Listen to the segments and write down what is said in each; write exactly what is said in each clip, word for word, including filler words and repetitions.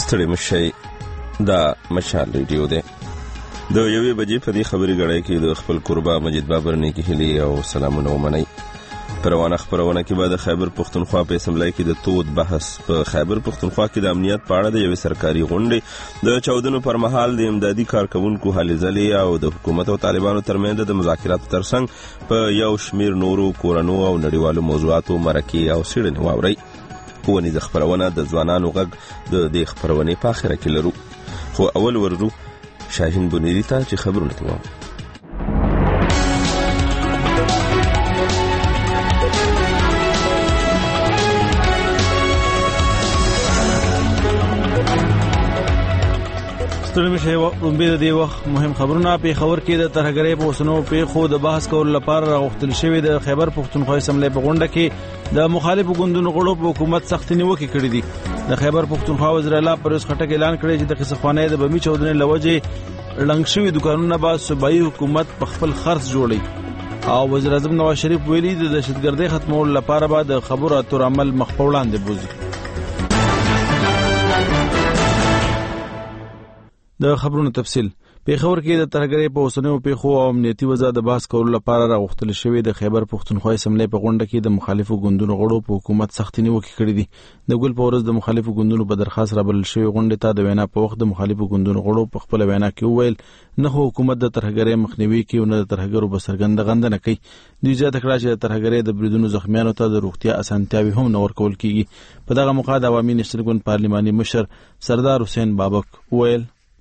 ستړي مشي دا مشال ریډیو دی. د یوې بجې په دې خبري غړای کې د خپل قربا مجید بابر نه کې هلي او سلامونه ومني. پروانه خبرونه کې بعد خیبر پختونخوا په اسمبلی کې د تود بحث په خیبر پختونخوا کې د امنیت په اړه د یوې سرکاري غونډې د چودنو پر مهال د امدادي کارکونکو هلې ځلې او د حکومت او طالبانو ترمنځ د مذاکراتو ترڅنګ په یو شمیر نورو کورنو او نړیوالو موضوعاتو مرکې او څېړنې واوري. ونې د خبرونه د ځوانانو غږ د دې خبرونې په اخره کې لرو، خو اول وررو شاهین بنيري ته چې خبرونه کوي. ستړي مشه امید دی وخت مهم خبرونه په خبر کې د ترهګرۍ په وسنو په خو د بحث کول لپاره راغوښتل شوی د خیبر پختونخوا اسمبلی په غونډه کې د مخالفو ګوندونو غړو په حکومت سخت نیوکه کړې دي. د خیبر پختونخوا وزیر اعلی پرویز خټک اعلان کړی چې د قصخوانې د بمی چودنې لوجه لنګ شوی دکانونه به صوبایي حکومت په خپل خرڅ جوړي او وزیر اعظم نواز شریف ویلي د دهشتګردۍ ختمولو لپاره به د خبرو اترو عمل مخ په وړاندې بوزي. د خبرونو تفصیل په خبر کې د ترهګرۍ په وسنو په خو او امنیتي وضع د بحث کولو لپاره راغوښتل شوی د خیبر پختونخوا اسمبلی په غونډه کې د مخالفو ګوندونو غړو په حکومت سختي نیوکه کړې دي. د ګل په ورځ د مخالفو ګوندونو په درخواست رابلل شوی غونډه ته د وینا په وخت د مخالفو ګوندونو غړو په خپل وینا کې وویل نه حکومت د ترهګرۍ مخنیوي کوي او نه د ترهګرو په څرګنده غندنه کوي. دوی زیاته کړه چې د ترهګرۍ د بریدونو زخمیانو ته د روغتیا اسانتیاوي هم نه ورکول کیږي. په دغه موقع د عوامي نېشنل ګوند پارلماني مشر سردار حسین بابک وویل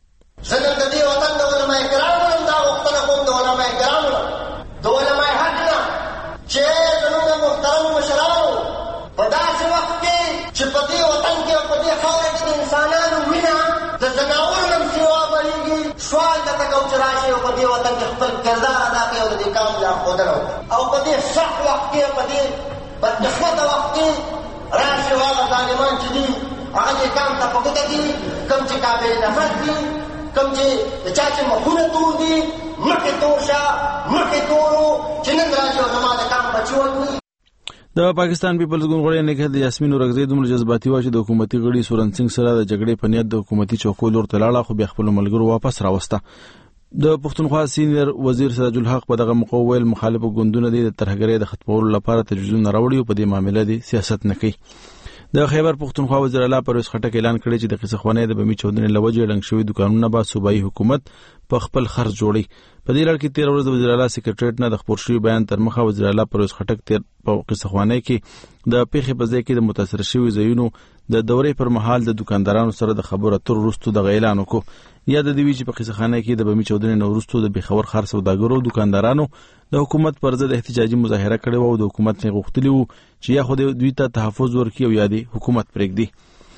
زنم د دې وطن د علماء کرامو نن دا وختونه کوم د علماء کرامو د علماء حق نه چې زموږ محترم مشرانو په داسې وخت کې چې په دې وطن کې او په دې خاوره کې انسانانو وینه د ځناورو نن سیوا بلیږي سوال د تکو چې راشي او په دې وطن کې خپل کردار ادا کوي او د دې کام لارښودنه او په دې سخت وخت کې په دې بدقسمته وخت کې راشي هغه ظالمان چې دي هغه دې کام ته په ګوته دي کوم چې قابل نفرت دي کوم چې د چا چې مخونه تور دي مخې تور شه مخې تورو چې نن راځي او زما د کام بچي وکړي. د پاکستان پیپلز ګوند غړي نه کې د یاسمین اورغزي دومره جذباتي و چې د حکومتي غړي سورن سنگ سره د جګړې په نیت د حکومتي چوکو لور ته لاړه، خو بیا خپل ملګرو واپس راوسته. د پښتونخوا سینیئر وزیر سراج الحق په دغه مقوول مخالفو ګوندونو د ترهګرۍ د ختمولو لپاره تجویزونه راوړي او په دې معاملې د سیاست نه کوي. د خیبر پختونخوا وزیر اعلی پرویز خټک اعلان کړی چې د قصخوانې د بمی چودنې لوجه لنګ شوی دکانونه به صوبایي حکومت په خپل خرڅ جوړي. په دې لړ کې تیر ورځ د وزیر اعلی سکریټریټ نه د خبر شوی بیان تر مخه وزیر اعلی پرویز خټک تیر په قصخوانې کې د پیښې په ځای کې د متاثر شوی ځایونو د دورې پر مهال د دکاندارانو سره د خبرو اترو وروسته د اعلان وکړ. یا د دوی چې په قصخانه کې د بمی چودنې نو وروسته د بخور خرڅ سوداګرو دکاندارانو د حکومت پر ضد احتجاجي مظاهره کړې و او د حکومت نه غوښتلی و چې یا خو دوی ته تحفظ ورکړي او یا د حکومت پرېږدي.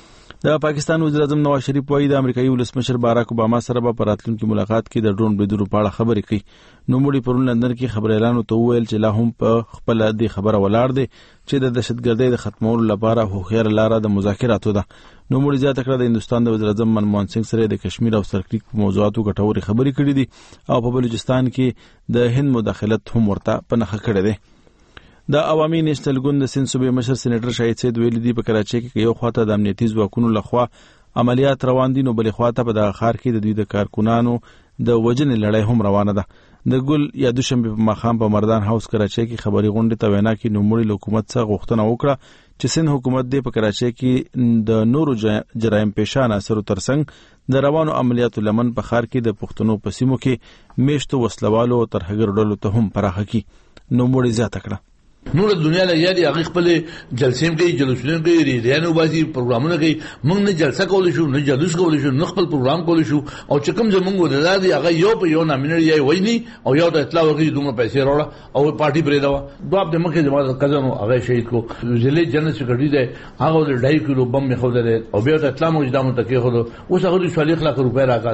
د پاکستان وزیر اعظم نواز شریف وايي د امریکایي ولسمشر باراک اوباما سره په راتلونکي ملاقات کې د ډرون بریدونو په اړه خبرې کوي. نوموړي پرون لندن کې خبر اعلان ته وویل چې لا هم په خپل د خبره ولاړ دي چې د دهشتګردۍ د ختمولو لپاره هوښیار لاره د مذاکراتو ده. نوموړي زیاته کړه د هندستان د وزیر اعظم منموهن سنگ سره د کشمیر او سرکریک په موضوعاتو ګټورې خبرې کړې دي او په بلوچستان کې د هند مداخلت هم ورته په نښه کړې ده. د عوامي نېشنل ګوند د سند صوبې مشر سېنیټر شاهد سید ویلي دی په کراچۍ کې یو خواته د امنیتي ځواکونو لخوا عملیات روان دي نو بلې خواته په دغه ښار کې د دوی د کارکونانو د وژنې لړۍ هم روانه ده. د ګل یا دوشنبه په ماښام په مردان هاوس کراچۍ کې خبري غونډه ته وینا کې نوموړي حکومت څخه غوښتنه وکړه چې سند حکومت دې په کراچۍ کې د نورو جرایم پیشه عناصرو ترڅنګ د روانو عملیاتو لمن په ښار کې د پښتنو په سیمو کې میشتو وسلوالو او ترهګر ډلو ته هم پراخه کړي. نوموړي زیاته کړه نور دنیا له یادي هغه خپل جلسې کوي جلوسونه کوي ریډیانو باسي پروګرامونه کوي. موږ نه جلسه کول شو نه جلوس کول شو نه خپل پروګرام کول شو او چې کوم زمونږ ولادي هغه یو په یو نامینر یې وایي او یو ته اطلاع ورکړي دومره پیسې راوړه او پارټي پرې دا دوه د مخه جماعت کزنو هغه شهید کو ضلع جنرال سیکریټری دی هغه د ډای کیلو بم مخه ده او بیا ته اطلاع موږ دامو تکي خو اوس هغه د شالیخ لک روپیا راکړه.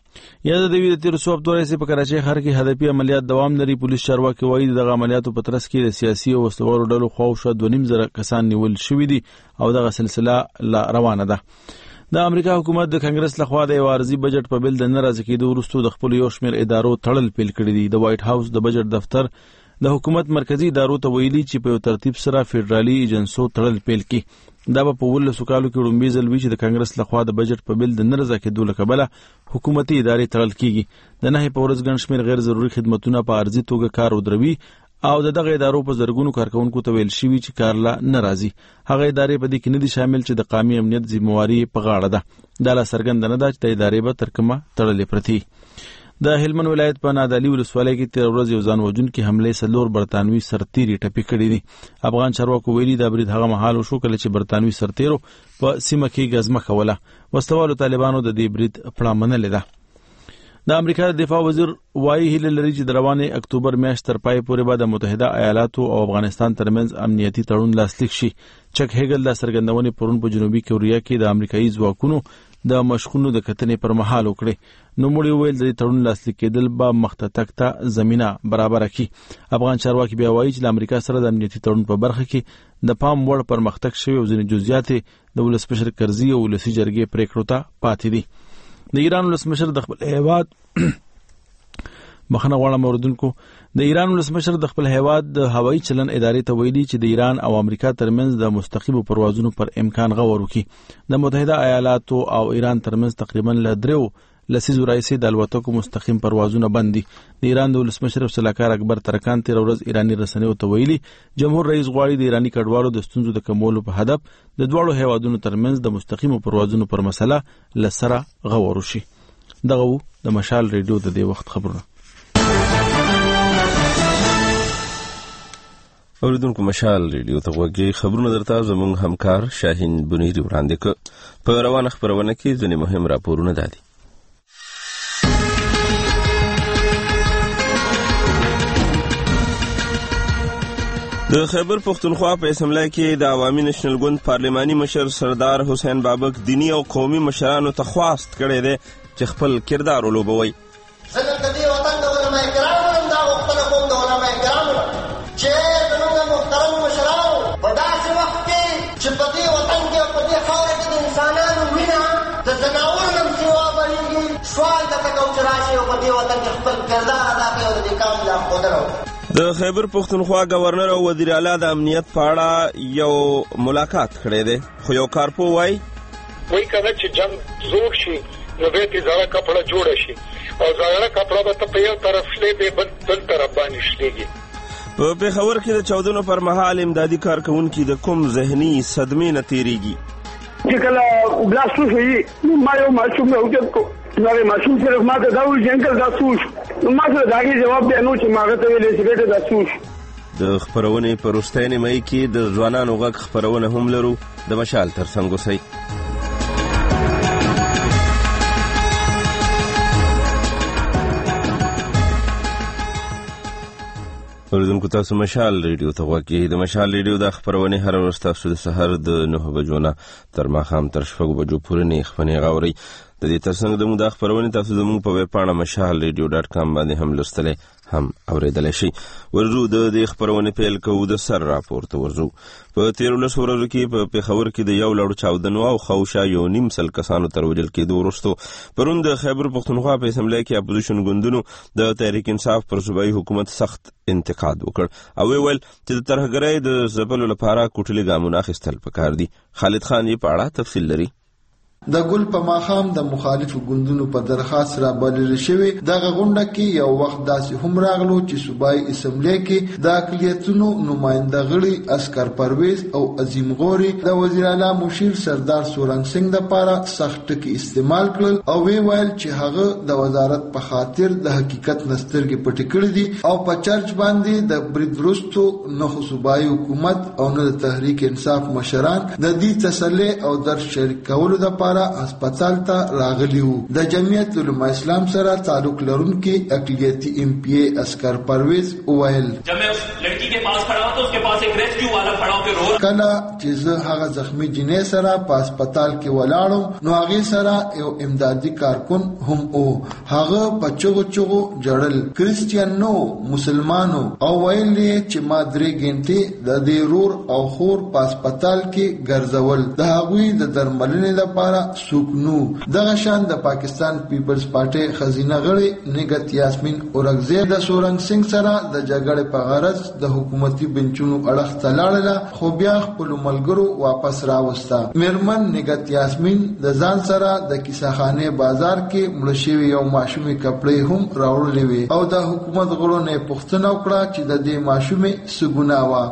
یا د دوی د تیر څو هفتو راځي په کراچۍ ښار کې هدفي عملیات دوام لري. پولیس چارواکي وایي دغه عملیاتو په ترڅ کې د سیاسي او وسلوالو ډلو خواوشا دوه نیم زره کسان نیول شوي دي او دغه سلسله روانه ده. د امریکا حکومت د کانګرس لخوا د عارضي بجټ په بل د ناراضي کېدو وروسته د خپل یو شمېر ادارو تړل پیل کړی دي. د وایټ هاوس د بجټ دفتر د حکومت مرکزی ادارو ته ویلي چې په ترتیب سره فدرالي ایجنسو تړل پیل کړي. دا په ولسو کالو کې وړاندې ځل وی چې د کانګرس لخوا د بجټ په بل د نرزه کېدو له کبله حکومتي ادارې تړل کیږي. د نه په ورځ ګڼ شمېر غیر ضروري خدماتونه په عارضي توګه کار ودروي او د دغه ادارو په زرګونو کارکونکو ته ویل شوي چې کار لا نه راځي. هغه ادارې په دې کې نه دي شامل چې د قومي امنیت ذمہواري په غاړه ده. دا لا څرګنده نه ده چې د ادارې به تر کومه تړلې پرتې. د هلمند ولایت په نادعلي ولسوالۍ کې تیر ورځ یو ځان وژونکي حملې څلور برتانوي سرتیري ټپي کړي دي. افغان چارواکو ویلي دا برید هغه مهال وشو کله چې برتانوي سرتیرو په سیمه کې ګزمه کوله. وسلوالو طالبانو د دې برید پړه منلې ده. د امریکا د دفاع وزیر وایي هیله لري چې د روانې اکتوبر میاشت تر پای پورې به د متحده ایالاتو او افغانستان ترمنځ امنیتي تړون لاسلیک شي. چک هیګل د څرګندونې پرون په جنوبي کوریا کې د امریکایي ځواکونو د مشقونو د کتنې پر مهال وکړي. نو موږ ویل د تړون لاسلیک کېدل به مخته تک ته زمينه برابر کړي. افغان چارواکي بیا وایي چې د امریکا سره د امنیتي تړون په برخه کې د پام وړ پرمختګ شوی او ځینې جزئیات د ولسمشر کرزي او ولسي جرګې پریکړو ته پاتې دي. د ایران ولسمشر د خپل هیواد مخنه غواړم اوردونکو د ایران ولسمشر د خپل هیواد د هوایي چلن ادارې ته ویلي چې د ایران او امریکا ترمنځ د مستقیمو پروازونو پر امکان غور وکړي. د متحده ایالاتو او ایران ترمنځ تقریبا ل درو لسیزو راځي د الوتکو مستقیم پروازونه بند دي. د ایران د ولسمشر صلاحکار اکبر ترکان تیر ورځ ایرانی رسنیو ته ویلي جمهور رئیس غواړي د ایرانی کډوالو د ستونزو د کمولو په هدف د دوړو هیوادونو ترمنځ د مستقیمو پروازونو پر مسله لسره غور وشي. دغه د مشال ریډیو د دې وخت خبرونه. اوریدونکو مشال ریډیو ته غوږی خبرونه درته زموږ همکار شاهین بنيري وړاندې کړ. په روانه خبرونه کې ځینې مهم راپورونه دادي. د خیبر پختونخوا په اسمبلی کې د عوامي نېشنل ګوند پارلماني مشر سردار حسین بابک دینی او قومي مشرانو ته خواست کړی دی چې خپل کردار ولوبوي. زه د دې وطن د علماء کرامو هم دا غوښتنه کوم د علماء کرامو چې زموږ محترم مشرانو په داسې وخت کې چې په دې وطن کې په دې خاوره کې د انسانانو مینه د ځناورو نه هم سوا بهېږي، سوال درته کوم چې راشي او په دې وطن کې خپل کردار ادا کړي او د دې کام لارښودنه وکړي. د خیبر پختونخوا گورنر او وزیر اعلی د امنیت په اړه یو ملاقات کړی دی، خو یو کارپو وایي وایي کنه چې جنگ زور شي نو به دې زړه کپړه جوړه شي او زړه کپړه به ته په یو طرف شلې به بل طرف باندې شلېږي. په پېښور کې د چاودنو پر مهال امدادي کارکونکي د کوم ذهني صدمې نه تېرېږي چې کله بلاست وشي ما یو ماشوم راوچت کو نو ماشوم صرف ما ته دا وایي چې انکل دا څه وشو، نو ما سره د هغې جواب دی نو چې ما هغه ته ویلې چې بېټه دا څه وشو. د خپرونې په وروستۍ نیمایي کې د ځوانانو غږ خپرونه هم لرو. د مشال تر څنګ اوسئ. اوریدونکو تاسو مشال ریډیو ته غوږ یې. د مشال ریډیو د خپرونې هره ورځ تاسو د سهار د نهه بجو نه تر ماښام تر شپږو بجو پورې نه خپرونې غاورئ. د دې ترڅنګ زموږ د خپرونې تاسو زموږ په ویب پاڼه مشال ریډیو ډاټ کام باندې هم لوستلی هم اورېدلی شي. ورځو د دې خپرونې پیل کوو د سر راپور ته ورځو. په تېرو لسو ورځو کې په پېښور کې د یو لړ چاودنو او خواوشا یو نیم سل کسانو تر وژل کېدو وروستو پرون د خیبر پختونخوا په اسمبلی کې اپوزیشن ګوندونو د تحریک انصاف پر صوبایي حکومت سخت انتقاد وکړ او ویل چې د ترهګرۍ د ځپلو لپاره کوټلي ګامونه اخیستل پکار دي. خالد خان یې په اړه تفصیل لري. د ګل په ماښام د مخالفو ګوندونو په درخواست را بلل شوی دغه غونډه کې یو وخت داسې هم راغلو چې صوبایي اسمبلی کې د اقلیتونو نماینده غړي اسکر پرویز او عظیم غوري د وزیر اعلی مشیر سردار سورنګ سنگ لپاره سخت ټکي استعمال کړل او وی ویل چې هغه د وزارت په خاطر د حقیقت نسترګې پټې کړې دي او په چرچ باندې د برید وروستو نه خو صوبایي حکومت او نه د تحریک انصاف مشران د دې تسلي او درس شریک کولو لپاره هسپتال ته راغلی وو. د جمعیت علماء اسلام سره تعلق لرونکي اقلیتي ایم پی اے اسکر پرویز وویل جب میں اس لڑکی کے پاس کھڑا ہوں تو اس کے پاس ایک ریسکیو والا کھڑا ہو کے رو کله چې زه هغه زخمی جنې سره په هسپتال کې ولاړم نو هغه سره یو امدادي کارکون هم او هغه په چغو چغو جړل کریسچیان نو مسلمانو او ویل چې ما درې غنټې د دې رور او خور په هسپتال کې ګرځول د هغوی د درملنې لپاره سوکنو. دغه شان د پاکستان پیپلز پارټي خزینه غړي نګت یاسمین اورګزی د سورنګ سنگ سره د جګړې په غرض د حکومتي بنچونو اړخ ته لاړله، خو بیا خپل ملګرو واپس راوسته. میرمن نګت یاسمین د ځان سره د کیسهخانه بازار کې مړ شوی یو ماشومې کپړې هم راوړلې وې او د حکومت غړو نه پوښتنه وکړه چې د دې ماشومې څه ګناه وه.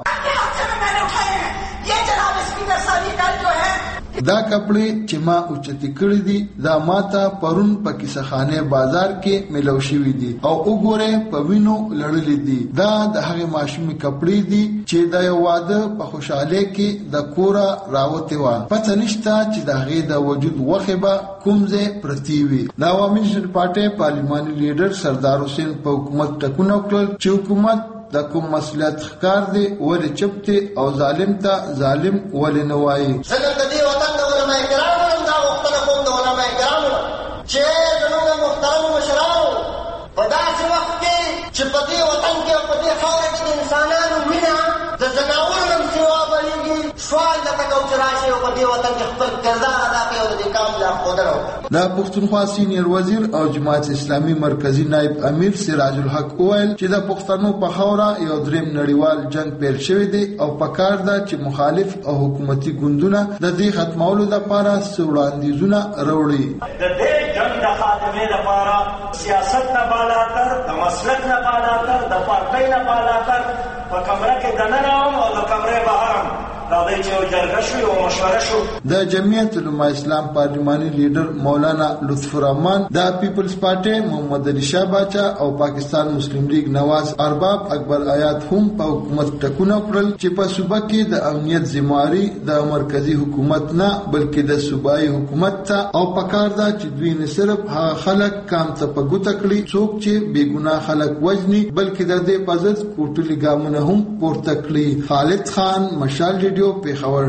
دا کپړې چې ما اوچتې کړې دي دا ماته پرون په کیسهخانه بازار کې ملو شوي دي او وګوره په وینو لړلې دي. دا د هغې ماشومې کپړې دي چې د یو واده په خوشحالۍ کې د کوره راوتې وه. پته نشته چې د هغې د وجود غوښې به کوم ځای پرتې وي. د عوامي نېشنل پارټۍ پارلماني لیډر سردار حسین په حکومت ټکونه وکړل چې حکومت د کوم مسؤلیت ښکار دی، ولې چپ دی او ظالم ته ظالم ولې نه وایي. زه د دې وطن د علماء کرامو هم دا غوښتنه کوم د علماء کرامو چې زموږ محترم مشرانو په داسې وخت کې چې په دې وطن کې او په دې خاوره کې د انسانانو مینه د ځناورو نه سوا بلېږي، سوال درته کوم چې راشئ او په دې وطن کې خپل کردار ادا کړئ او د دې کام لارښودنه وکړئ. د پښتونخوا سینیر وزیر او جماعت اسلامي مرکزی نائب امیر سراج الحق وویل چې د پښتنو په خاوره یو دریم نړیوال جنگ پیل شوی دی او پکار ده چې مخالف او حکومتي ګوندونه د دې ختمولو لپاره څه وړاندیزونه راوړي. د دې جنگ د خاتمې لپاره سیاست نه بالاتر، د مسلک نه بالاتر، د پارټۍ نه بالاتر په کمره کې دننه هم او د کمرې بهر هم راځي چې یو جرګه شو او مشوره شو. د جمعیت علماء اسلام پارلماني لیډر مولانا لطف الرحمن، د پیپلز پارټي محمد علي شاه باچا او پاکستان مسلم لیگ نواز ارباب اکبر آیات هم په حکومت ټکونه کړل چې په صوبه کې د امنیت ذمہواری د مرکزی حکومت نه بلکې د صوبایي حکومت ته او پکار ده چې دوی نه صرف هغه خلک کام ته په ګوته کړي څوک چې بې ګناه خلک وژني بلکې د دې په ضد کوټلي ګامونه هم پورته کړي. خالد خان، مشال ریډیو، پیښور.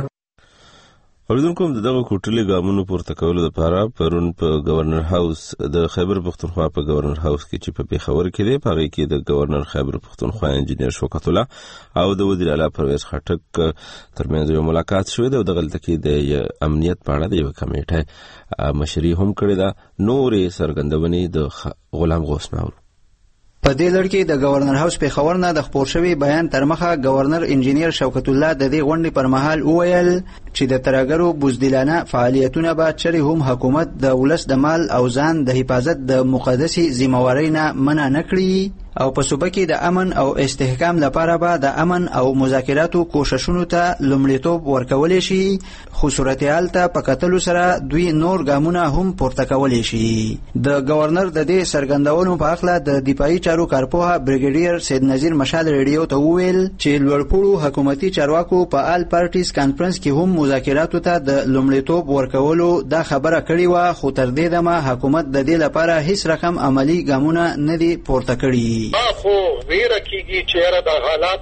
اوریدونکو د دغه کوټلي ګامونو پورته کولو لپاره پرون په گورنر هاوس د خیبر پښتونخوا په گورنر هاوس کې چې په پیښور کې دی، په هغې کې د گورنر خیبر پښتونخوا انجینیر شوکت الله او د وزیر اعلی پرویز خټک ترمنځ یو ملاقات شوی دی او دغلته کې د امنیت په اړه د یوه کمیټې مشري هم کړې ده. نورې څرګندونې د غلام غوث ناور. په دې لړ کې د گورنر هاوس پیښور نه د خپور شوی بیان تر مخه گورنر انجینیر شوکت الله د دې غونډې پر مهال وویل چې د ترګرو بوزدلانه فعالیتونه به چری هم حکومت د ولس د مال او ځان د حفاظت د مقدسي ذمہواری نه منع نکړي او په صوبه کې د امن او استحکام لپاره به د امن او مذاکراتو کوششونو ته لومړیتوب ورکول شي، خو صورتحال ته په کتلو سره دوی نور ګامونه هم پورته کولی شي. د گورنر د دې څرګندونو په اړه د دفاعي چارو کارپوه بریګیډیر سید نذیر مشال ریډیو ته وویل چې لوړپوړو حکومتي چارواکو په آل پارټیز کانفرنس کې هم مذاکراتو ته د لومړیتوب ورکولو دا خبره کړې وه، خو تر دې دمه حکومت د دې لپاره هیڅ رقم عملی ګامونه نه دي پورته کړي. خو ویره کیږي چې یاره د حالات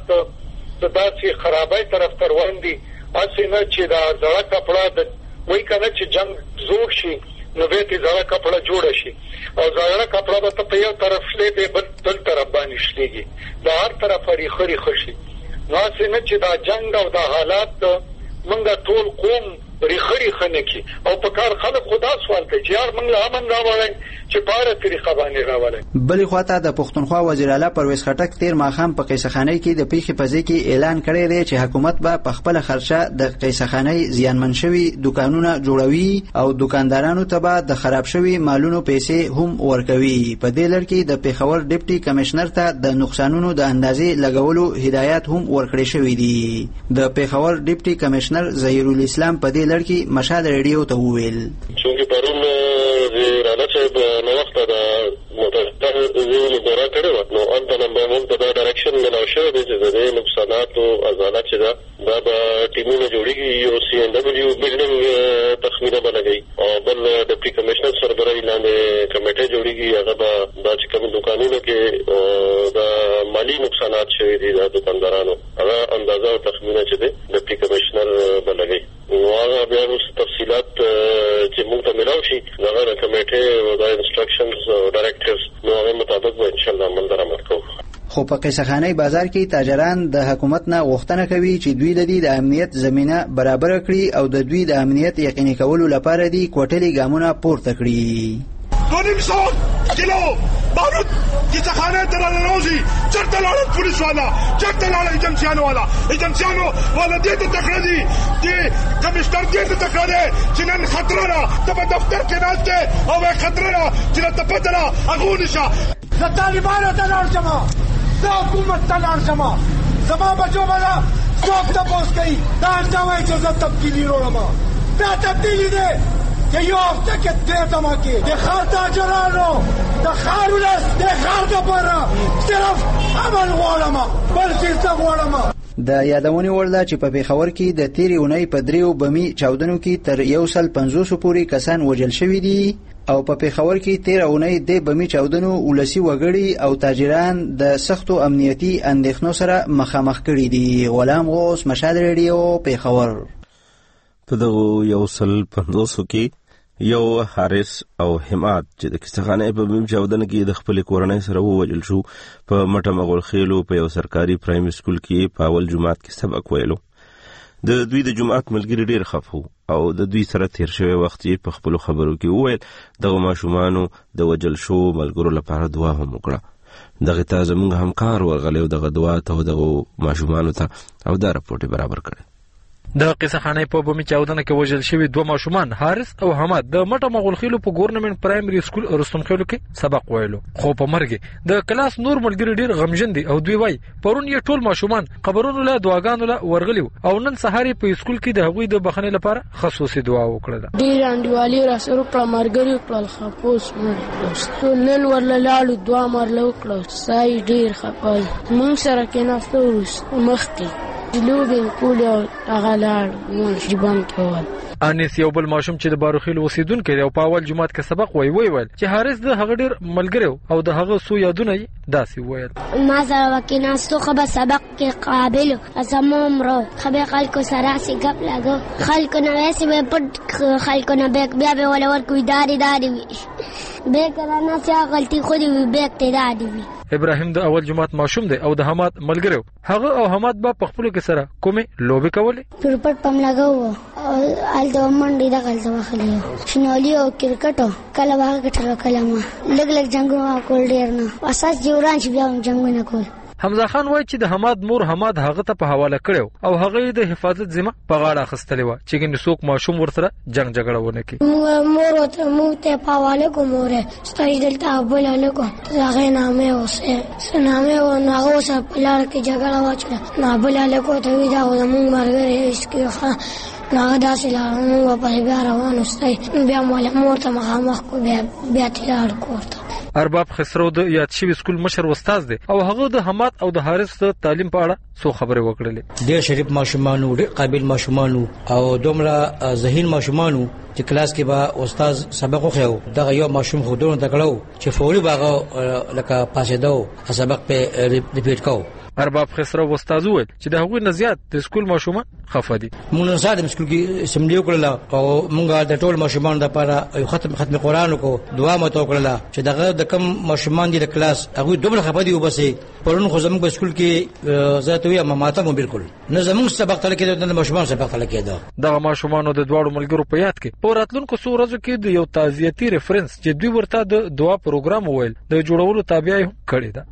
د داسې خرابۍ طرف ته روان دي، هسې نه چې دا زړه کپړه د وایي که نه چې جنګ زوړ شي نو بیا ترې زړه کپړه جوړه شي او زړه کپړه به ته په یو طرف شلې بیا بل بل طرف باندې شلېږي، د هر طرفه ریخه ریخه شي. نو هسې نه چې دا جنګ او دا حالات موږ ټول قوم ریخه ریخه نه کړي او په کار خلک خو دا سوال کوي چې یار موږ له امن راوړی چې په هره طریقه باندې راوړی. بلې خواته د پښتونخوا وزیر اعلی پرویز خټک تیر ماښام په قیصخانۍ کې د پیښې په ځای کې اعلان کړی دی چې حکومت به په خپله خرچه د قیصخانۍ زیانمن شوي دوکانونه جوړوي او دوکاندارانو ته به د خراب شوي مالونو پیسې هم ورکوي. په دې لړ کې د پیښور ډیپټي کمشنر ته د نقصانونو د اندازې لګولو هدایات هم ورکړی شوي دي. د پیښور ډیپټي کمشنر ظهیر الاسلام په دې لړ کې مشال ریډیو ته وویل چې پرون راځي صاحب نو وخت دا متأثر زیول دورا کړو نو ان ته نن موږ ته دا ډایرکشن ملو شو د دې نقصانات او ازالات چې دا د ټیمونو جوړیږي یو سی ان دبليو بلډینګ تخمینه بلګي او بل ډیپټي کمشنر سربراهي لاندې کمیټه جوړیږي هغه د چې کوم دکانونو کې د مالی نقصانات شوي دي د دکاندارانو هغه اندازه او تخمینه چې دی ډیپټي کمشنر بلګي نو هغه بیا اوس تفصيلات چې موږ ته ملاو شي هغه کمیټه او د انسټرکشنز او ډایرکټرز نو هغه مطابق به ان شاء الله عمل درآمد کوو. خو په قیصخانه بازار کې تاجران د حکومت نه غوښتنه کوي چې دوی لدی د امنیت زمينه برابر کړي او د دوی د امنیت یقیني کولو لپاره دی کوټلي ګامونه پورته کړي. دو نیم سو کیلو بارود قیصخانه ته راوځي، چرته لاړل پولیس والا، چرته لاړل ایجنسیانو والا، ایجنسیانو والا دې ته تکړه دي، دې کمشنر دې ته تکړه دي چې نن خطر را ته په دفتر کې ناشته او خطر را چې ته پته را هغه نشه. زه طالبانو ته لاړ شم، زه حکومت ته لاړ شم، زما بچو بالا څوک تپوس کوي دا څه وایي چې زه تبدیلي وړم. دا تبدیلي دی چې یو هفته کې دې دماکې د ښار تاجرانو د ښار ولس د ښار دپاره صرف امن غواړم، بل څه غواړم. د یادونې وړ ده چې په پېښور کې د تېرې اونۍ په دریو بمي چاودنو کې تر یو سل پنځوسو پورې کسان وژل شوي دي او په پېښور کې تېره اونۍ د بمي چاودنو ولسي وګړي او تاجران د سختو امنیتي اندېښنو سره مخامخ کړي دي. غلام غوث، مشهد ریډیو، پېښور. په دغه یو سل پنځوسو کې یو حارث او حماد چې د قیصخانه په بم چاودنه کې د خپل کورنۍ سره ووجل شو په مټه مغول خېلو په یو سرکاري پرایمري سکول کې په اول جمعات کې سبق ویلو. د دوی د جمعات ملګری ډیر خفو او د دوی سره تیر شوی وخت یې په خپل خبرو کې وویل دغه ماشومانو د وجل شو ملګرو لپاره دعا هم وکړه. دغه ته زموږ همکار ورغلی او دغه دعا ته دغه ماشومانو ته او دا رپورټ برابر کړي. د قیصخانه په بمي چاودنه کې وژل شوی دوه ماشومان حارث او حماد د مټه مغول خېلو په ګورنمنت پرایمري سکول رستم خېلو کې سبق ویلو، خو په مرګ د کلاس نور ملګری ډیر غمجن دي او دوی وای پرون یې ټول ماشومان قبرونو له دعاګانو له ورغلیو او نن سهار په سکول کې د هغوی د بخښنې لپاره خصوصي دعا وکړه. ډیر انډیوالي را سره پر مرګري خپل خپوس مړ نن ورلاړو دعا مرلو کړو سای ډیر خپای مونږ سره کې ناستو مخکې لوبین کول او غلار نور جبان کول. انیس یو بل ماشوم چې د باروخیل اوسیدونکی دی او په اول جمعات کې سبق وای وی ویل چې حارث د هغه ډیر ملګری او د هغه سو یادونه داسې ویل. ما سره وکیناستو خو به سبق کې قابل اسمم رو خبر خلکو سره سي غپ لاګو خلکو نه وېسي به پټ خلکو نه بیک بیا به ولور کوي داري داري بیک نه څه غلطي خو دې بیک ته دادي. ابراهیم د اول جمعات ماشوم دی او د حماد ملګری هغه او حماد با په خپل کې سره کومه لوبي کولې. کرکټ پم لګاو او ال د منډي د غلطه واخلې شنولي او کرکټ کله واغ کټلو کلمه لګ لګ جنگونه کول ډیر نه اساس جوړان چې بیا جنگونه کول. حمزه خان وای چې د حماد مور حماد هغه ته په حواله کړو او هغه د حفاظت ذمہ په غاړه اخستلې و چې ګنې څوک ماشوم ورسره جنگ جګړه ونه کړي. مور ته مو ته په حواله کوم مور ستای دلته ابل له کو هغه نامه اوسه سنامه و نه اوسه په لار کې جګړه واچله نه ابل له کو ته وی دا مونږ مرګره اسکی ښه نه داسې لارو په بیا روانو ستای بیا مول مور ته مخامخ کو بیا بیا تلار کوته. ارباب خسرو د یاد شوی سکول مشر استاد دی او هغه د حماد او د حارث د تعلیم په اړه څو خبرې وکړلې. ډېر شریف ماشومانو، ډېر قابل ماشومانو او دومره ذهین ماشومانو چې کلاس کې به استاد سبق وخیو. دغه یو ماشوم خو دونه تکړو چې فوري باغه لکه پاسېدو سبق په ریپیټ کو. ارباب خسرو استاد وویل چې د هغوی نه زیات د سکول ماشومان خفه دي. موږ نن ساده سکول کې سمډي وکړل او موږ د ټول ماشومان لپاره یو ختم ختم قرآن کو دعا مو وکړل چې دغه د کم ماشومان دي د کلاس هغه دومره خفه دي وبسي. پرون خو زموږ په سکول کې ذات وی ماته مو بالکل نه زموږ سبق تل کې د ماشومان سبق تل کې دا دغه ماشومان د دواړو ملګرو په یاد کې په راتلونکو څو ورځو کې د یو تعزیتي ریفرنس چې دوی ورته د دعا پروګرام وویل د جوړولو تابع کړی ده.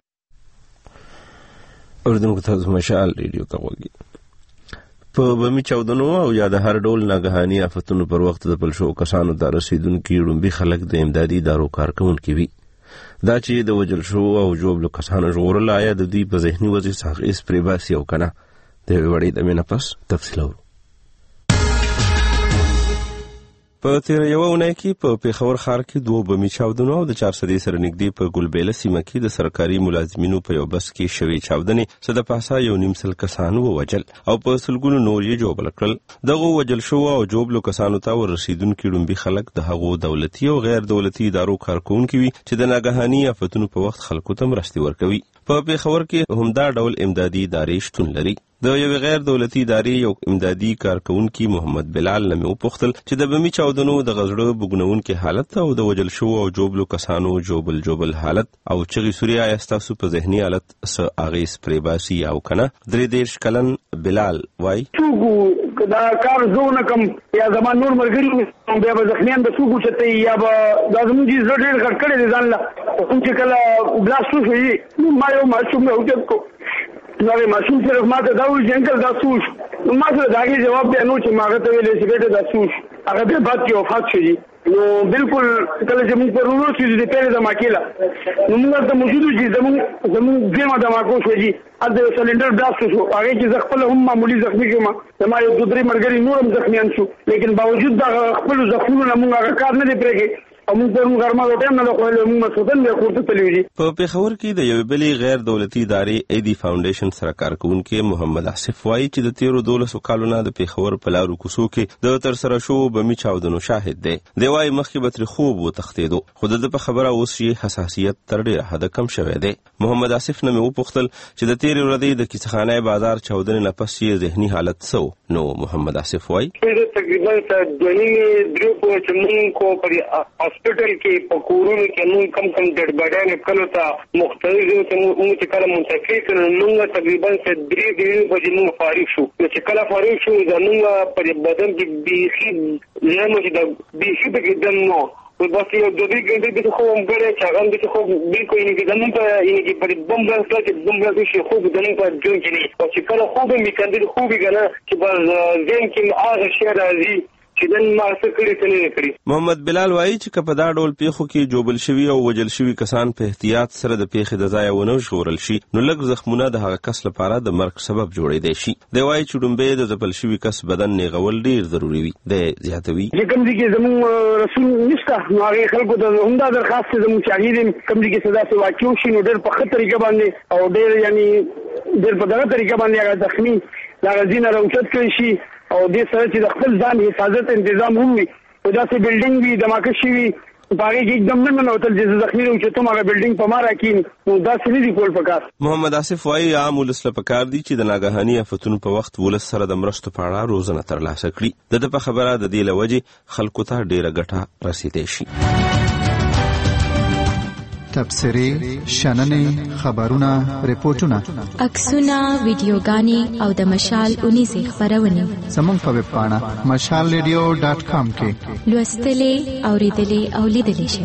اردوونکو تاسو مشال ریډیو ته وګورئ. په بمي چاودنو او یا د هر ډول ناګهاني آفتونو پر وخت د بل شو کسانو ته رسیدونکي ړومبي خلک د امدادي ادارو کارکونکي وي. دا چې د وجل شو او جوړلو کسانو ژغورل آیا د دوی په ذهني وضع څخه هیڅ پرې باسي او که نه د یوې وړې دمې نه پس تفصیل اورو. په تیره یوه اونۍ کې په پېښور ښار کې دوه بمي چاودنو او د چارسدې سره نږدې په ګلبیله سیمه کې د سرکاري ملازمینو په یو بس کې شوې چاودنې څه د پاسه یو نیم سل کسان ووژل او په سلګونو نور یې ژوبل کړل. دغو وژل شوو او ژوبلو کسانو ته ورسېدونکي ړومبي خلک د هغو دولتي او غیر دولتي ادارو کارکوونکي وي چې د ناګهاني آفتونو په وخت خلکو ته مرستې ورکوي. په پیښور کې همدا ډول امدادي ادارې شتون لري. د یو غیر دولتي ادارې یو امدادي کارکونکي محمد بلال نه مې وپوښتل چې د بمي چاودنو د غزړه بګنونکي حالت او د وجل شو او جوبلو کسانو جوبل جوبل حالت او چغي سوریا یاستاسو په ذهني حالت س اغیس پرې باسي او کنه درې دیرش کلن بلال وای څوک دا کار زونه کم یا زمان نور مرګري بیا به ځخنیان د څوک چته یا به د زموږ دي زړه ډېر غټ کړي ځان لا چې کله بلاستو شي ما یو ماشوم نه وځم کو نو ماشوم صرف ما ته دا وی جنګل دا سوش نو ما ته داګه جواب دی نو چې ماغه ته ویلې چې بیٹه دا سوش هغه به بعد کې وفات شي نو بالکل کله چې موږ په ورور چې د پیره د ماکیلا نو موږ ته موجود چې زموږ زموږ دیمه د ماکو شوږي ا د سلندر بلاست شو هغه چې زخپل هم معمولی زخمی کما ما یو دوه درې مرګري نورم زخمیان شو لیکن باوجود دا خپل زخمونه موږ هغه کار نه دی پرېږي موږ په غرمه وټیم نه کوله موږ مسودن به کوته تلویږي. په پیښور کې د یو بلی غیر دولتي ادارې ایدی فاونډیشن سره کارکونکي محمد آصف وایي چې د تیرو دولسو کالونو د پیښور په لارو کوڅو کې د تر سره شو بمي چاودنو شاهد دی. دی وایي مخکې به تر خوب وتښتېدو خو د په خبره اوس یې حساسیت تر ډېره حده کم شوی دی. محمد آصف نه مې وپوښتل چې د تیرې ورځې د کیسخانه بازار چاودنې نه پس یې ذهني حالت څه و نو محمد آصف وایي تقریبا دوه نیمې درې په چمن کو پر هاسپټل کې په کورونو کې موږ کم کم ډډ بډانه کلو ته مختلفو ته موږ چې کله منتقل کړو موږ تقریبا درې درې بجې موږ فارغ شو چې کله فارغ شو زموږ پر بدن کې بیخي لمه چې د بیخي د دم نو بس یو د دې ګنده د خو مګړې چې هغه د خو بالکل یې د زمون په یې په بم بم چې بم بم شي خو د نن په جون کې نه او چې کله خو به میکندل خو به کنه چې بل زین کې هغه شی راځي چې دن ما څه کړی څه نه کړی. محمد بلال وایي چې په دا ډول پیښو کې جوبل شوی او وجل شوی کسان په احتیاط سره د پیښې د ځای ونه ژغورل شي نو لږ زخمونه د هغه کس لپاره د مرګ سبب جوړېدای شي. دی وایي چې ډومبې د ځپل شوی کس بدن نیغول ډیر ضروری وي. د زیاتوي کوم دي کې زموږ رسول نشته نو هغه خلکو ته همدا درخواست زموږ چاهیدم کوم دي کې صدا سي واقعو شي نو ډیر په خطر طریقه باندې او ډیر یعنی ډیر په دغه طریقه باندې هغه زخمی دا غزینه راوچت کړی شي او دې سره چې د خپل ځان حفاظت تنظیم هم وي او دا سه بلډینګ وي د ماکه شي وي باغې کې एकदम نه نه وتل چې زخمی او چې ته ماغه بلډینګ په مارا کې نو دا سړي دی کول پکار. محمد آصف وایي عام ولس له پکار دي چې د ناګهاني آفتونو په وخت ولس سره د مرستو په اړه روزنه ترلاسه کړي. د په خبره د دې لوجه خلکو ته ډیره ګټه رسیدای شي. تبصرې شننې خبرونه ریپورتونه عکسونه ویډیوګانې او د مشال اونیزې خبرونه زموږ په ویب پاڼه مشال ریډیو ډاټ کام کې لوستلې اوریدلې او لیدلې شئ.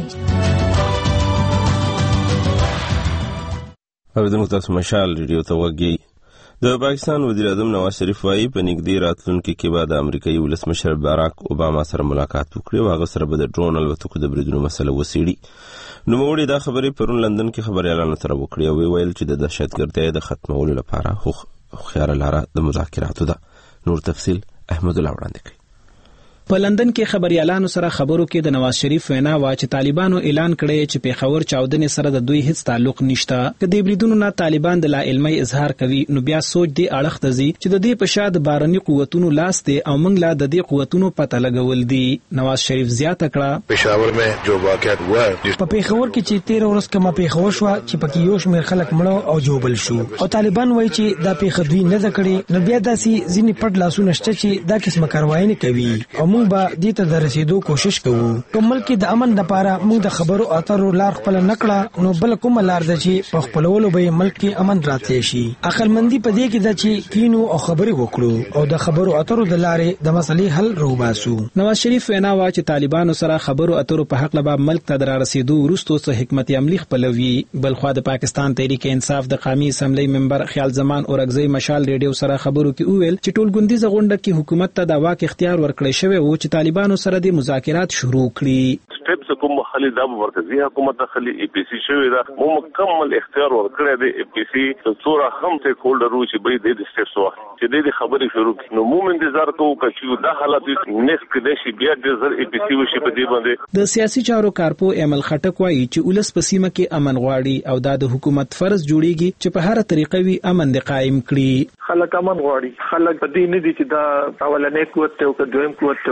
اوریدونکو تاسو مشال ریډیو ته وګورئ. د پاکستان وزیر اعظم نواز شریف وايي په نږدې راتلونکي کې به د امریکایي ولسمشر باراک اوباما سره ملاقات وکړي او هغه سره به د ډرون الوتکو د بریدونو مسله وڅېړي. نوموړي دا خبرې پرون لندن کې خبريالانو سره وکړې او ویل چې د دهشتګردۍ د ختمولو لپاره هوښیاره لاره د مذاکراتو ده. نور تفصیل احمد الله وړاندې کوي. په لندن کې خبريالانو سره خبرو کې د نواز شریف وینا وا چې طالبانو اعلان کړی چې پیښور چاودنې سره د دوی هیڅ تعلق نشته. کدی بریدونو نه طالبان د لا علمي اظهار کوي نو بیا سوچ دی اړخ ته زی چې د دې په شاد بارني قوتونو لاس دي او موږ لا د دې قوتونو پته لګول دي. نواز شریف زیاته کړه پېښور میں جو واقعات هوا په پیښور کې چې تیر ورځ کما پیښور شو چې پکې یو شمېر خلک مړو او جوبل شو او طالبان وایي چې دا پیښه دوی نه ذکرې نو بیا داسې ځینې پټ لاسونه شته چې دا قسمه کاروایی نه کوي او موږ به دې ته رسیدو کوشش کوو. کوم ملک د امن لپاره موږ د خبرو اترو لار خپل نکړه نو بل کوم لار د چې په خپلولو به ملک کې امن راتلی شي. عقلمندي په دې کې د چې کینو او خبرې وکړو او د خبرو اترو د لارې د مسلې حل روباسو. نواز شریف وینا وا چې طالبانو سره خبرو اترو په حق لبا ملک ته در رسیدو وروسته څه حکمت عملی خپلوي. بلخوا د پاکستان تحریک انصاف د قومي اسمبلی ممبر خیال زمان اورګزی مشال ریډیو سره خبرو کې وویل چې ټولګوندیزه غونډه کې حکومت ته د واک اختیار ورکړی شوی و چې طالبانو سره د مذاکرات شروع کړي. سټیپس کوم خالي د مرکزی حکومت داخلي ای پی سی شوی دا مو مکمل اختیار ورکړی دی. ای پی سی څوره هم ته کولډر و چې به د سټیپس وخت چې د خبرې شروع کړي نو مو انتظار کوو چې دا حالت نس کې د شي بیا د زر ای پی سی وشي په دې باندې. د سیاسي چارو کارپو ایمل خټک وایي چې ولس په سیمه کې امن غواړي او دا د حکومت فرض جوړیږي چې په هر طریقه وي امن د قائم کړي. خلک امن غواړي. خلک په دې نه دي چې دا اولنې قوت ته او دویم قوت ته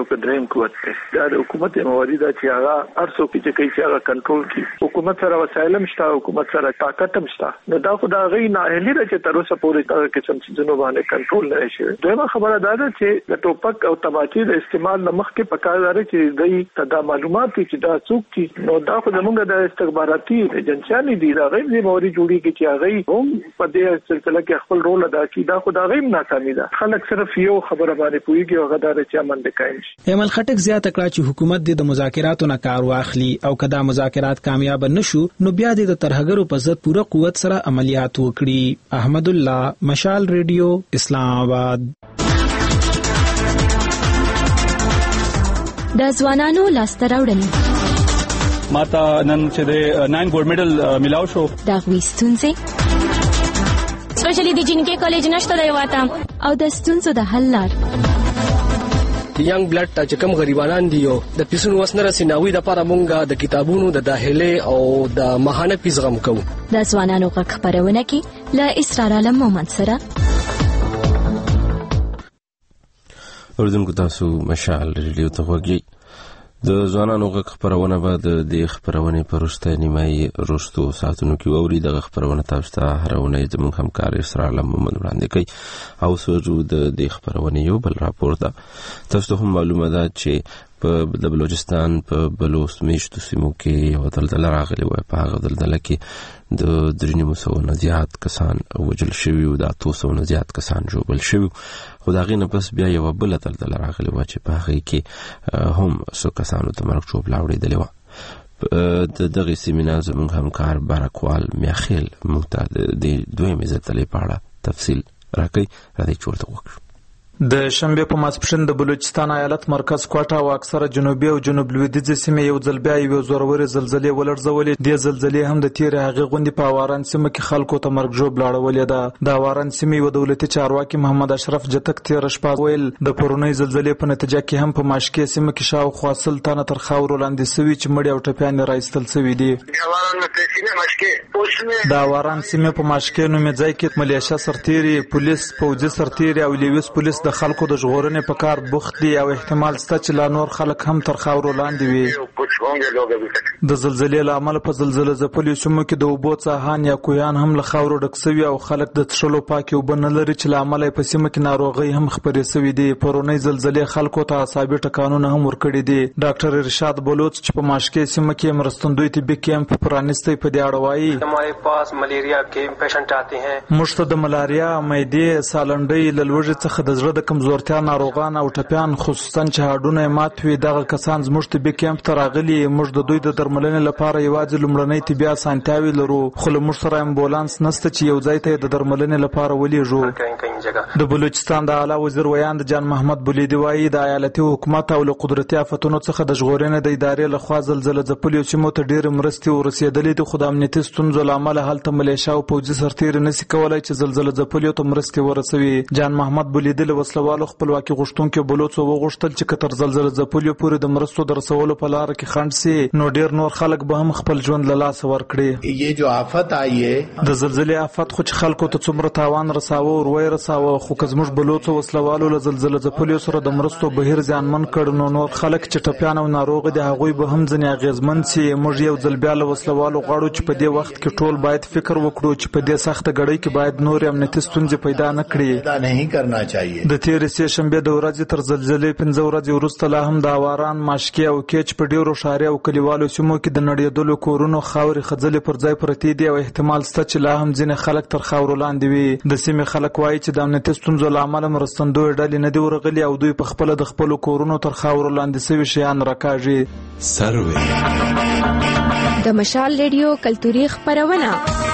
او دریم قوت دی دا د حکومت موارد چې هغه ارسو کې چې کوي چې هغه کنټرول کړي حکومت سره وسایل مشته حکومت سره طاقت مشته نو دا خو دا غي نه اهلی ده چې تر اوسه پورې دا قسم څه باندې کنټرول نه شي دویمه خبره دا ده چې د ټوپک او تباچي د استعمال لمخ کې پکاره چې دوی تدا معلومات چې دا څوک چې نو دا خو زمونږ د استخباراتي ایجنسیانې دي دا غي موارد جوړي کې چې هغه هم په دې سلسله کې خپل رول ادا کوي دا خو دا غي ناکامي ده خلک صرف یو خبره باندې پوهیږي او غدار چې امن د قائم شي ایمل خټک زیاته کړه چې حکومت د مذاکراتو نه کار واخلي او کدا مذاکرات کامیاب نشو نو بیا د ترهګرو په ضد پوره قوت سره عملیات وکړي. احمد الله، مشال ریډیو، اسلام آباد. د ځوانانو لاسته راوړنې ماته نن چې د ناین ګولډ میډل ملاو شو دا غوښتونځي سپیشلی د جنکې کالج نشته دی واته او د ستونزو د حل لار ینګ بلډ ته چې کوم غریبانان دي او د پیسونو وسنه رسیناوي د لپاره مونږه د کتابونو د داخله او د ماهانه پیزغم کوو د ځوانانو غږ خبرونه کې ل اسرار علم مومند سره اوردونکو تاسو مشال ریډیو ته وګورئ د ځوانانو غږ خبرونه به د دې خبرونې په وروستۍ نیمایي وروستو ساعتونو کې واوري دغه خبرونه تاسو ته هره اونۍ زموږ همکار اسرار علم مومند وړاندې کوي او سوجو د دې خبرونې یو بل راپور ده تاسو ته هم معلومه ده چې په د بلوچستان په بلوچ میشتو سیمو کې یو دلدله راغلې وه په هغه دلدله کې د درې نیمو سوو نه زیات کسان وژل شوي او د اتو سوو نه زیات کسان ژوبل شوي خو د هغې نه پس بیا یوه بله دلدله راغلې وه چې په هغې کې هم څو کسانو ته مرګ ژوبله اوړېدلې وه د دغې سیمې نه زموږ همکار بارکوال میاخیل موږ ته د دې دویمې زلزلې په اړه تفصیل راکوي راځئ چې ورته وکړو. د شنبه په ماسپښین د بلوچستان ایالت مرکز کوټه او اکثره جنوبي او جنوب لویدیځ سیمې یو ځل بیا یو زوروري زلزلې ولړزولې د زلزلې هم د تیر هغه غوندي په واران سیمه کې خلکو ته مرګ جوړ لاړولې ده د واران سیمې یو دولتي چارواکي محمد اشرف جتک تیر شپه ویل د پرونی زلزلې په نتیجه کې هم په ماشکې سیمه کې شاوخوا سل تنه تر خاورو لاندې سوي چې مړي او ټپیان راایستل سوي دي د واران سیمه په ماشکې نومې ځای کې ملیشه سرتيري پولیس پوځي سرتيري او لیویس پولیس د خلکو د ژغورنې په کار بوخت دي او احتمال شته چې لا نور خلک هم تر خاورو لاندې وي. د زلزلې له امله په زلزلې ځپلو سیمو کې د اوبو څاهان یا کویان هم له خاورو ډک سوي او خلک د څښلو پاکې اوبه نه لري چې له امله په سیمه کې ناروغۍ هم خپرې سوي دي. پرونی زلزلې خلکو ته اعصابي ټکانونه هم ورکړي دي. ډاکټر ارشاد بلوچ چې په ماشکې سیمه کې مرستندوی طبي کیمپ پرانیستی په دې اړه وایي हमारे पास मलेरिया के पेशेंट आते हैं موږ ته د ملاریا، معدې، سالنډۍ، للوږې څخه د زړه د کمزورتیا ناروغان او ټپیان خصوصا چې هډونه یې مات وي دغه کسان زموږ طبي کیمپ ته راغلي. موږ د دوی د درملنې لپاره یوازې لومړنۍ طبي اسانتیاوې لرو خو له موږ سره امبولانس نشته چې یو ځای ته د درملنې لپاره ولېږو. د بلوچستان د اعلی وزیر ویاند جان محمد بولیدي وایي د ایالتي حکومت او له قدرتي آفتونو څخه د ژغورنې د ادارې لخوا زلزله ځپلو سیمو ته ډېرې مرستې ورسېدلې دي خو د امنیتي ستونزو له امله هلته ملیشه او پوځي سرتیري نشي کولی چې زلزله ځپلو ته مرستې ورسوي. جان محمد بولیدي له وسلوالو خپلواکي غوښتونکو بلوڅو وغوښتل چې کتر زلزله ځپلو پورې د مرستو د رسولو په لار کې خنډ سي نو ډیر نور خلک به هم خپل ژوند له لاسه ورکړي. یہ جو آفت آئی ہے د زلزلې آفت خو چې خلکو ته څومره تاوان رساوه او وروي رساوه خو که زموږ بلوڅو وسلوالو له زلزله ځپلو سره د مرستو بهیر زیانمن کړ نو نور خلک چې ټپیان او ناروغ دي هغوی به هم ځنې اغیزمن سي. موږ یو ځل بیا له وسلوالو غواړو چې په دې وخت کې ټول باید فکر وکړو چې په دې سخته ګړۍ کې باید نور امنیتي ستونزې پیدا نه کړي. دا نه کرنا چاهیے. د تیر سه شنبه د ورځې تر زلزلې پنځه ورځې وروسته لا هم د واران، ماشکې او کېچ په ډیرو ښاري او کلیوالو سیمو کې د نړېدلو کورونو خاورې خځلې پر ځای پرتې دي او احتمال شته چې لا هم ځینې خلک تر خاورو لاندې وي. د سیمې خلک وایي چې د امنیتي ستونزو له امله مرستندویې ډلې نه دي ورغلي او دوی په خپله د خپلو کورونو تر خاورو لاندې سوي شیان راکاږي. د مشال ریډیو کلتوري خبرونه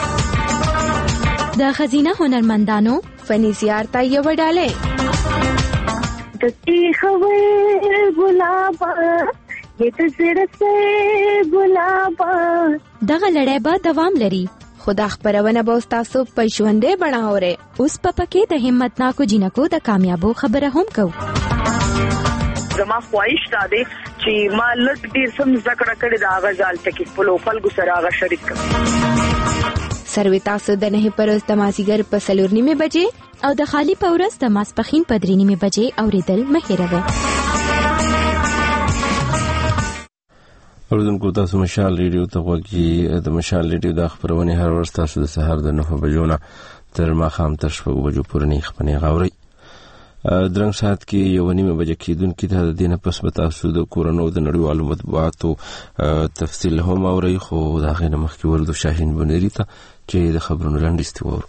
د خزینه هنرمندانو فني زیارت یو ډاله دتی خبر ګلابا یہ ته زړه سه ګلابا دغه لړۍ به دوام لري خو دا خبرونه به تاسو په ژوندې بڼه اورئ. اوس په پکې د همتناکو جنکو د کامیابو خبره هم کوو. زما خواهش دا دی چې ما لږ ډیر سم ذکر کړی دا غزال ته کې خپل خلکو سره هغه شریک کړم. سروي تاسو د نه پروز د مازیګر په سلور نیمه بجې او د خالی پورس د ماسپخین په درې نیمه بجې اوریدل مه هیروئ. اوردونکو تاسو مشال ریډیو ته وګورئ. د مشال ریډیو د خبرونه هر ورځ تاسو د سهار د نهه بجو نه تر ماښام تر شپږ بجو پورې نه خبرونه غوړي. درنګ سات کې یو نیمه بجې کېدونکې ده. د دینه پس به تاسو د کورونو د نړیوالو مطبوعاتو تفصیل هم اورئ، خو دا غي نه مخکې ورته شاهین بنيري ته چې د خبرونو لاندې ستورو.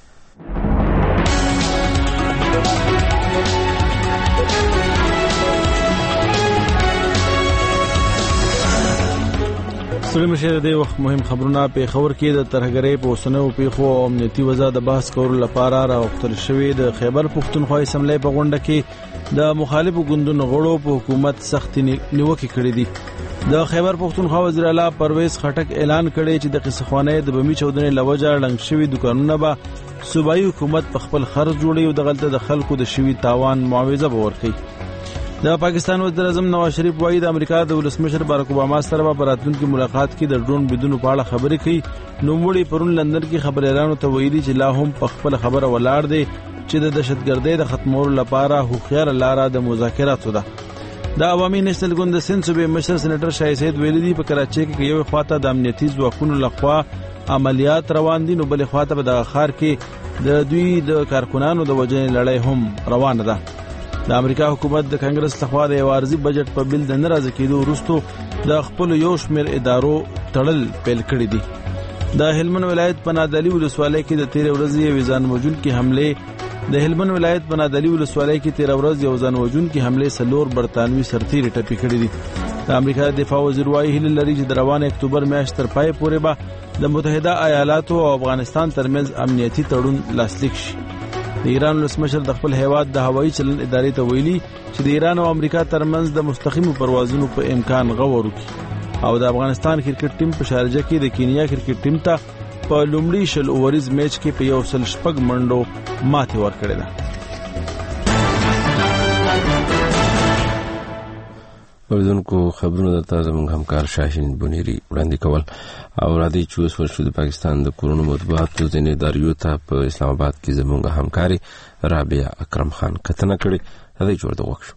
سړي مشه د وخت مهم خبرونه په خبر کې د ترهګرۍ په وسنو پیښو او امنیتي وضع د بحث کولو لپاره راوختل شوې د خیبر پښتونخوا اسمبلی په غونډه کې د مخالفو ګوندونو غړو په حکومت سخت نیوکې کړې دي. د خیبر پښتونخوا وزیر اعلی پرویز خټک اعلان کړی چې د قصخوانې د بمی چودنې لوجه لنګ شوی دکانونه به صوبایي حکومت په خپل خرج جوړي او د غلطه د خلکو د شوی تاوان معاوضه به ورکړي. د پاکستان وزیر اعظم نواز شریف وايي د امریکا د ولسمشر بارک اوباما سره په راتلونکي ملاقات کې د ډرون بدون په اړه خبرې کوي. نوموړي پرون لندن کې خبريالانو ته ویلي چې لا هم په خپل خبره ولاړ دي چې د دهشتګردۍ د ختمولو لپاره هوښیار لاره د مذاکراتو ده. د عوامي نېشنل ګوند د سند صوبې مشر سېنیټر شاه سید ویلي دي په کراچۍ کې یو خواته د امنیتي ځواکونو لخوا عملیات روان دي، نو بل خواته په دغه ښار کې د دوی د کارکونانو د وجنې لړۍ هم روانه ده. د امریکا حکومت د کانګرس لخوا د عارضي بجټ په بل د ناراضه کېدو وروسته د خپل یو شمېر ادارو تړل پیل کړی دي. د هلمند ولایت په نادعلي ولسوالۍ کې د تیر ورځې یو ځان وژونکي حمله د هلمند ولایت په نادعلي ولسوالۍ کې تیر ورځ یو ځان وژونکي حمله سلور برتانوي سرتیري ټپي کړی دي. د امریکا دفاع وزیر وايي هله لري چې د روان اکتوبر میاشت تر پای پورې به د متحده ایالاتو او افغانستان ترمنځ امنیتي تړون لاسلیک شي. د ایران ولسمشر د خپل هیواد د هوایي چلن ادارې ته ویلي چې د ایران او امریکا ترمنځ د مستقیمو پروازونو په امکان غور وکړي او د افغانستان کرکټ ټیم په شارجه کې د کینیا کرکټ ټیم ته په لومړي شل اوورز میچ کې په یو سل شپږ منډو ماتې ورکړې ده. اوردونکو خبرونه د تازه موږ همکار شاهین بنيري وړاندې کول او را دي چې اوس د پاکستان د کورونو مطبوعاتو ځینې ادارو ته په اسلام آباد کې زموږ همکاري رابعه اکرم خان کتنه کړې. هغه جوړ د وښه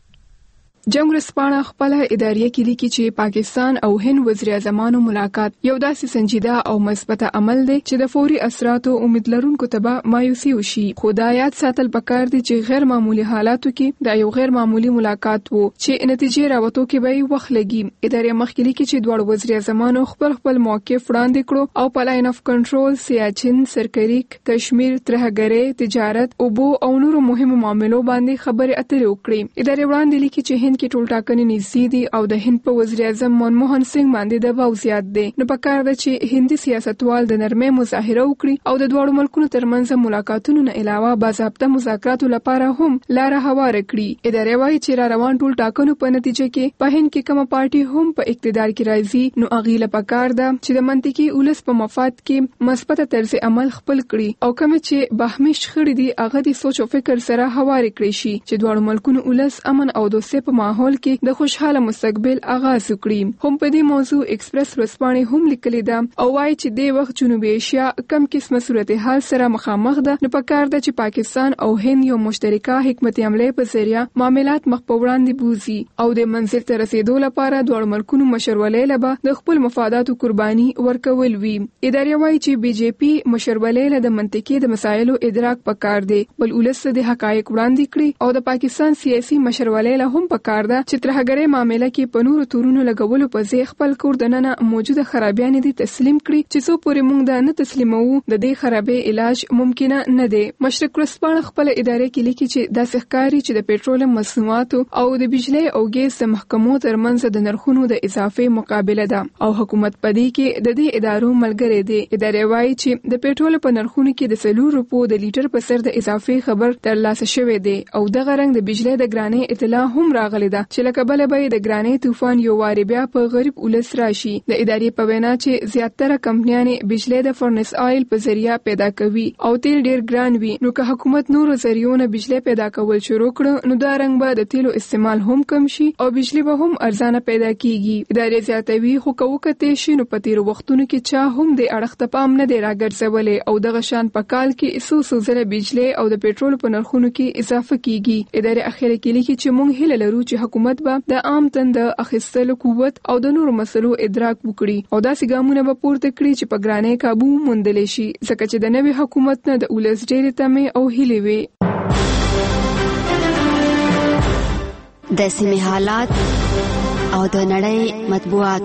جنگ رسپانه خپل ادارې کې لیکي چې پاکستان او هند وزیر اعظمانو ملاقات یو داسې سنجیده او مثبت عمل دی چې د فوري اثراتو امید لرونکو ته به مایوسي وشي. خو دا یاد ساتل پکار دي چې غیر معمولی حالاتو کې دا یو غیر معمولی ملاقات وو چې نتیجې راوتو کې به وخت لګي. ادارې مخکې لیکي چې دوه وزیر اعظمانو خپل خپل موقف وړاندې کړو او په لاین اف کنټرول، سیاچن، سرکریک، کشمیر، ترهګرۍ، تجارت، اوبو او نورو مهمو معاملو باندې خبرې اترې وکړي. ادارې وړاندې لیکي چې کې ټول ټاکنې نږدې دي او د هند په وزیر اعظم منموهن سنگ باندې دباو زیات دی. نو پکار ده چې هندي سیاستوال د نرمۍ مظاهره وکړي او د دوه ملکونو ترمنځ ملاقاتونو نه علاوه باضابطه مذاکراتو لپاره هم لار هواره کړي. ادارې وايي چې را روان ټول ټاکنو په نتیجه کې په هند کې کومه پارټي هم په اقتدار کې راځي نو اغیله پکار ده چې د منطقي ولس په مفاد کې مثبت طرز عمل خپل کړي او کوم چې بهمش خړې دي هغه د سوچ او فکر سره هواره کړي شي چې دوه ملکونو ولس امن او دوستۍ په ماحول کې د خوشحاله مستقبل آغاز وکړي. هم په دې موضوع ایکسپریس ورسپانې هم لیکلي ده او وايي چې د وخت جنوبي ایشیا کم قسمه صورتحال سره مخامخ ده نو پکار ده چې پاکستان او هند یو مشترکه حکمت عملی په ذریعہ معاملات مخ په وړاندې بوزي او د منزل ته رسیدو لپاره دوه ملکونو مشرولې لبا د خپل مفاداتو قرباني ورکول وي. ادارې وايي چې بي جے پی مشرولې له د منطقي د مسایلو ادراک پکار دی بل ولس د حقایق وړاندې کړي او د پاکستان سیاسي مشرولې له هم پکار ده چې ترهګرۍ معاملې کې په نورو تورونو لګولو په ځای خپل کور دننه موجوده خرابیان دي تسلیم کړي چې څو پورې موږ دا نه تسلیمو د دې خرابې علاج ممکنه نه دی. مشرق ورسپانه خپل ادارې کې لیکي چې دا ښکاري چې د پېټرول مصنوعاتو او د بجلی او ګیس د محکمو ترمنځ د نرخونو د اضافه مقابله ده او حکومت پدې کې د دې ادارو ملګری دی. ادارې وايي چې د پېټرول په نرخونو کې د سلور روپو د لیټر په سر د اضافه خبر ترلاسه شوې دی او دغه رنګ د بجلی د ګرانۍ اطلاع هم راغلی ده چې لکه بل به د ګرانۍ طوفان یو واری بیا په غریب ولس راشي. د ادارې په وینا چې زیاتره کمپنیانې بجلی د فرنس آیل په ذریعہ پیدا کوي او تیل ډیر ګران وي نو که حکومت نورو ذریعو بجلی پیدا کول شروع کړي نو دا رنګ به د تیلو استعمال هم کم شي او بجلی به هم ارزانه پیدا کیږي. ادارې زیاتوي خو کوکته شي نو په تیر وختونو کې چا هم د اړخ ته پام نه دی راګرځولې او دغه شان په کال کې سو سو زره بجلی او د پېټرول په نرخونو کې اضافه کیږي. ادارې اخیره کې لیکي چې موږ هیله لرو چې حکومت به د عام تند اخیستلو قوت او د نورو مسلو ادراک وکړي او داسې ګامونه به پورته کړي چې په ګرانۍ قابو موندلی شي ځکه چې د نوي حکومت نه د ولس ډېرې تمې او هیلې وي. د سیمې حالات او د نړۍ مطبوعات.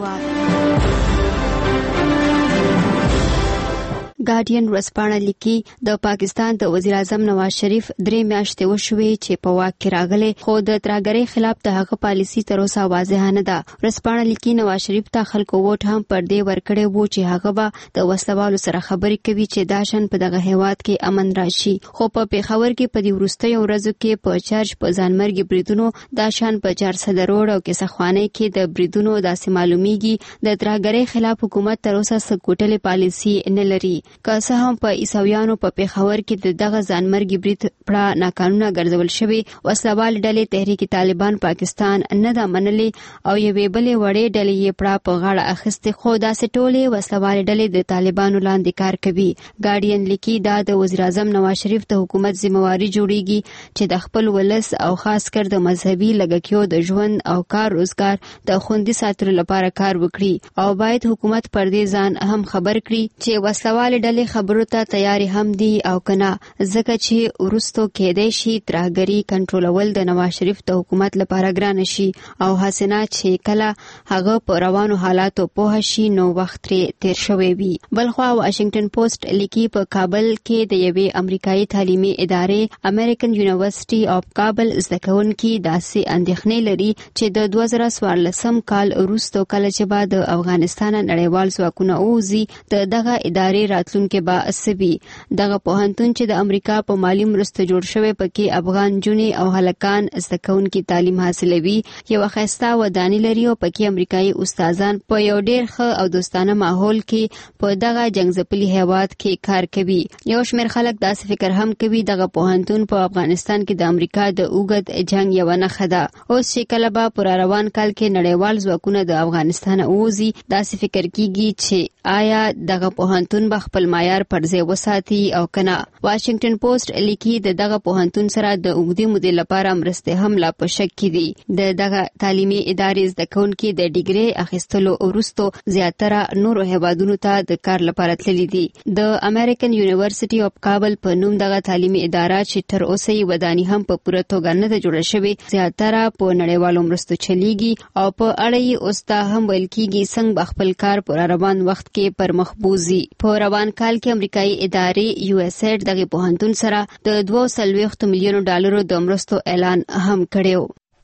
ګارډین ورځپاڼه لیکي د پاکستان د وزیر اعظم نواز شریف درې میاشتې وشوې چې په واک کې راغلی خو د ترهګرۍ خلاف د هغه پالیسي تر اوسه واضح نه ده. ورځپاڼه لیکي نواز شریف ته خلکو ووټ هم پر دې ورکړی وو چې هغه به د وسلوالو سره خبرې کوي چې دا شان په دغه هیواد کې امن راشي خو په پیښور کې په دې وروستیو ورځو کې په چرچ په ځانمرګي بریدونو دا شان په چارسده روډ او کیسخوانۍ کې د بریدونو داسې معلومیږي د ترهګرۍ خلاف حکومت تر اوسه څه ګوټلې پالیسي نه لري. که څه هم په عیسویانو په پیښور کې د دغه ځانمرګي برید پړه ناقانونه ګرځول شوی وسلوال ډلې تحریک طالبان پاکستان نه دا منلي او یوې بلې وړې ډلې یې پړه په غاړه اخیستې خو داسې ټولې وسلوال ډلې د طالبانو لاندې کار کوي. ګارډین لیکي دا د وزیر اعظم نواز شریف د حکومت ذمہواری جوړیږي چې د خپل ولس او خاص کر د مذهبي لګکیو د ژوند او کار روزګار د خوندي ساتلو لپاره کار وکړي او باید حکومت پر دې ځان هم خبر کړي چې وسلوال ډلې خبرو ته تیاری هم دي او کنه ځکه چې ورستو کېدای شي ترهګري کنټرولول د نواز شریف د حکومت لپاره ګران شي او حسنه چې کله هغه په روانو حالاتو پوه شي نو وخت تیر شوی وي. بلخوا واشنگټن پوسټ لیکي په کابل کې د یوې امریکایي تعلیمي ادارې امریکن یونیورسيټي اف کابل زده کوونکي داسې اندېښنې لري چې د دوه زره څوارلسم کال وروسته کله چې به د افغانستان نړیوال ځواکونه اوزي د دغه ادارې راتلونکي با اسبي. دغه پوهنتون چې د امریکا په مالی مرسته جوړ شوی پکې افغان جونې او هلکان زده کوونکي تعلیم حاصلوي یو ښایسته ودانۍ لري او پکې امریکایي استادان په یو ډېر ښه او دوستانه ماحول کې په دغه جنگځپلي هیواد کې کار کوي. یو شمېر خلک داسې فکر هم کوي دغه پوهنتون په افغانستان کې د امریکا د اوږد جنگ یو نښه ده. اوس چې کله به پر روان کال کې نړیوال ځواکونه د افغانستان اوزي داسې فکر کیږي چې آیا دغه پوهنتون به خپل معیار پر ځای وساتي او کنه. واشنگټن پوسټ لیکي د دغه پوهنتون سره د اوږدې مودې لپاره مرستې هم لا په شک کې دي. د دغه تعلیمي ادارې زده کوونکي د ډیګري اخیستلو وروسته زیاتره نورو هیوادونو ته د کار لپاره تللي دي. د امریکن یونیورسيټي اف کابل په نوم دغه تعلیمي اداره چې تر اوسه یې ودانۍ هم په پوره توګه نه ده جوړه شوې زیاتره په نړیوالو مرستو چلیږي او په اړه یې اوس ته هم ویل کېږي څنګه خپل کار پر روان وخت کې پر مخ بوزي. په روان کال کې امریکایي ادارې یو اس ایډ دغه پوهنتون سره د دوه سلويخت میلیونو ډالرو د مرستو اعلان هم کړیو.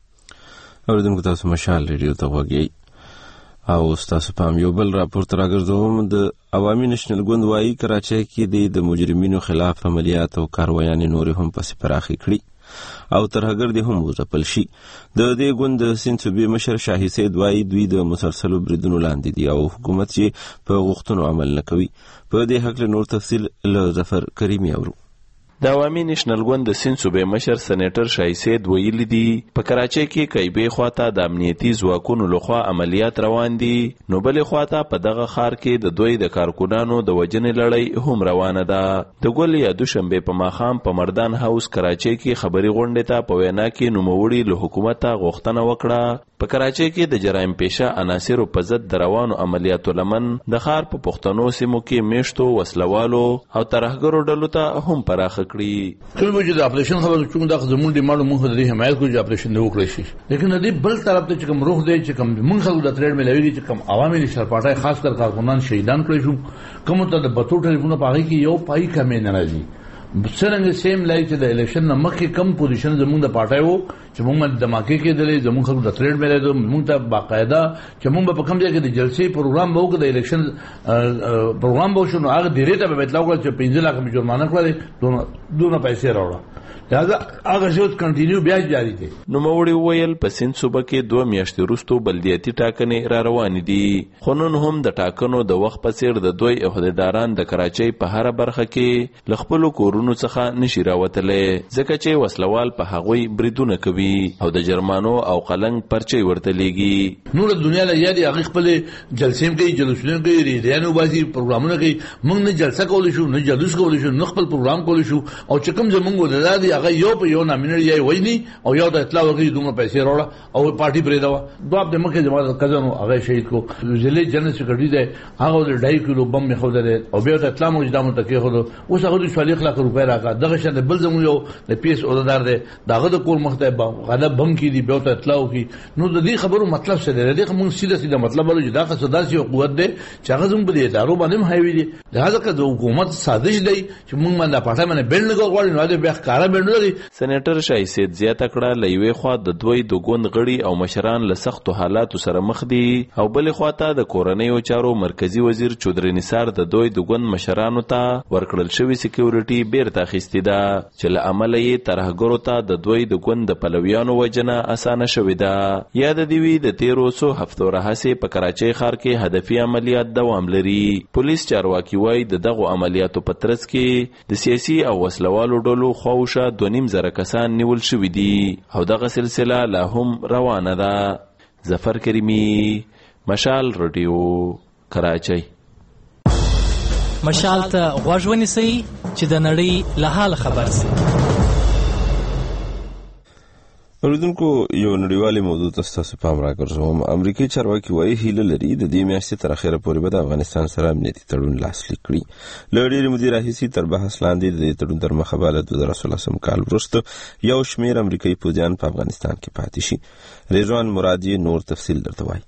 اوریدونکو تاسو مشال ریډیو ته وګورئ او تاسو پام یو بل راپورټ راګرځوم. د عوامي نېشنل ګوند وايي کراچۍ کې د مجرمینو خلاف عملیات او کاروایانې نور هم پس پراخي کړي او ترهګر دي هم وځپل شي. د دې ګوند سیند صوبې مشر شاهي سید وايي دوی د مسلسلو بریدونو لاندې دي او حکومت چې په غوښتنو عمل نه کوي. په دې حق له نور تفصیل له ظفر کریمي اورو. د عوامي نېشنل ګوند د سیند صوبې مشر سېنیټر شاهي سید ویلي دي په کراچۍ کې کایبې خواته د امنیتي ځواکونو لخوا عملیات روان دي نو بلې خواته په دغه ښار کې د دوی د کارکونانو د وجنې لړۍ هم روانه ده. د ګل یا دوشنبې په ماښام په مردان هاوس کراچۍ کې خبري غونډې ته په وینا کې نوموړي له حکومته غوښتنه وکړه په کراچۍ کې د جرایم پیشه عناصرو په ضد د روانو عملیاتو لمن د ښار په پښتنو سیمو کې میشتو وسلوالو او ترهګرو ډلو ته هم پراخه کړي. ټول موږ د اپریشن خبرو چون د زمون د ماړو موږ د حمایت کوو چې اپریشن نه وکړي شي لیکن د بل طرف ته چې کوم روح دی چې کوم موږ خلک د ترېډ ملوي چې کوم عوامي نشر پټای خاص کر کارکونان شهیدان کړي شو کوم ته د بتو ټلیفون په هغه کې یو پای کمې نه راځي. څنګه سیم لای چې د الیکشن نه مخکې کم پوزیشن زموږ د پارټای وو چې موږ د دماکې کې دلې زموږ خلک د ترېډ ملي دو موږ ته باقاعده چې موږ په کوم ځای کې د جلسې پروګرام وو کې د الیکشن پروګرام وو شنو هغه ډیره ته به اطلاع وکړه چې پنځه لک می جرمانه کړل دونه دونه پیسې راوړه لہذا هغه شوت کنټینیو بیا جاری دي. نو موړي ویل په سیند صوبه کې دوه میاشتې وروسته بلدیاتي ټاکنې را روان دي خو نن هم د ټاکنو د وخت په څیر د دوی عہدیداران د کراچۍ په هر برخه کې ل خپل کورونو څخه نشي راوتلې ځکه چې وسلوال په هغوی بریدونه کوي. شوی او د جرمانو او قلنګ پرچي ورته لېږي. نور دنیا له یادي هغه خپل جلسې کوي، جلوسونه کوي، ریډیانو باسي، پروګرامونه کوي. موږ نه جلسه کول شو، نه جلوس کول شو، نه خپل پروګرام کول شو او چې کوم زمونږ ولادي هغه یو په یو نامینر یې وایي او یو د اطلاع ورکړي دومره پیسې راوړه او پارټي پرې دا دوه د مکه جماعت کزنو هغه شهید کو ضلع جنرال سیکریټری دی هغه د ډای کیلو بم مخ ودره او بیا د اطلاع موجوده متکي خو اوس هغه د شالي خلاق روپے راکا دغه شنه بل زمو یو د پیس اودار دی داغه د کور مختب غلط بم کی دی بیا ته اطلاع کی نو د دې خبرو مطلب څه دی د موږ سیده سیده مطلب ولې دا که صداسي قوت دی چې هغه زموږ په ادارو باندې هایوي دی لہذا که د حکومت سازش دی چې موږ باندې پټه باندې بل نه غواړي نو د بیا ښکارا بل نه دی. سېنیټر شایسید زیاته کړه لېوي خوا د دوی د ګوند غړي او مشران له سختو حالاتو سره مخ دي او بلې خواته د کورنیو چارو مرکزی وزیر چودري نثار د دوی د ګوند مشرانو ته ورکړل شوی سکیورټي بیرته اخیستې ده چې له امله یې ترهګرو ته د دوی د ګوند د پلویانو وجنه اسانه شوې ده. یاد دی وی د تیرو څو هفتو راهیسې په کراچۍ ښار کې هدفي عملیات دوام لري. پولیس چارواکي وایي د دغو عملیاتو په ترڅ کې د سیاسي او وسلوالو ډلو خواوشا دوه نیم زره کسان نیول شوي دي او دغه سلسله لا هم روانه ده. ظفر کریمی، مشال رادیو، کراچۍ. مشال ته غوږ ونیسئ چې د نړۍ له حال خبر شئ. اوریدونکو یو نړیوالي موضوع ته ستاسو پام راګرځوم. امریکایي چارواکي وایي هیله لري د دې میاشتې تر اخره پورې به د افغانستان سره امنیتي تړون لاسلیک کړي. له ډېرې مودې راهیسې تر بحث لاندې د دې تړون تر مخه به له دوه زره څلورم کال وروسته یو شمېر امریکایي پوځیان په افغانستان کې پاتې شي. رضوان مرادي نور تفصیل درته وایي.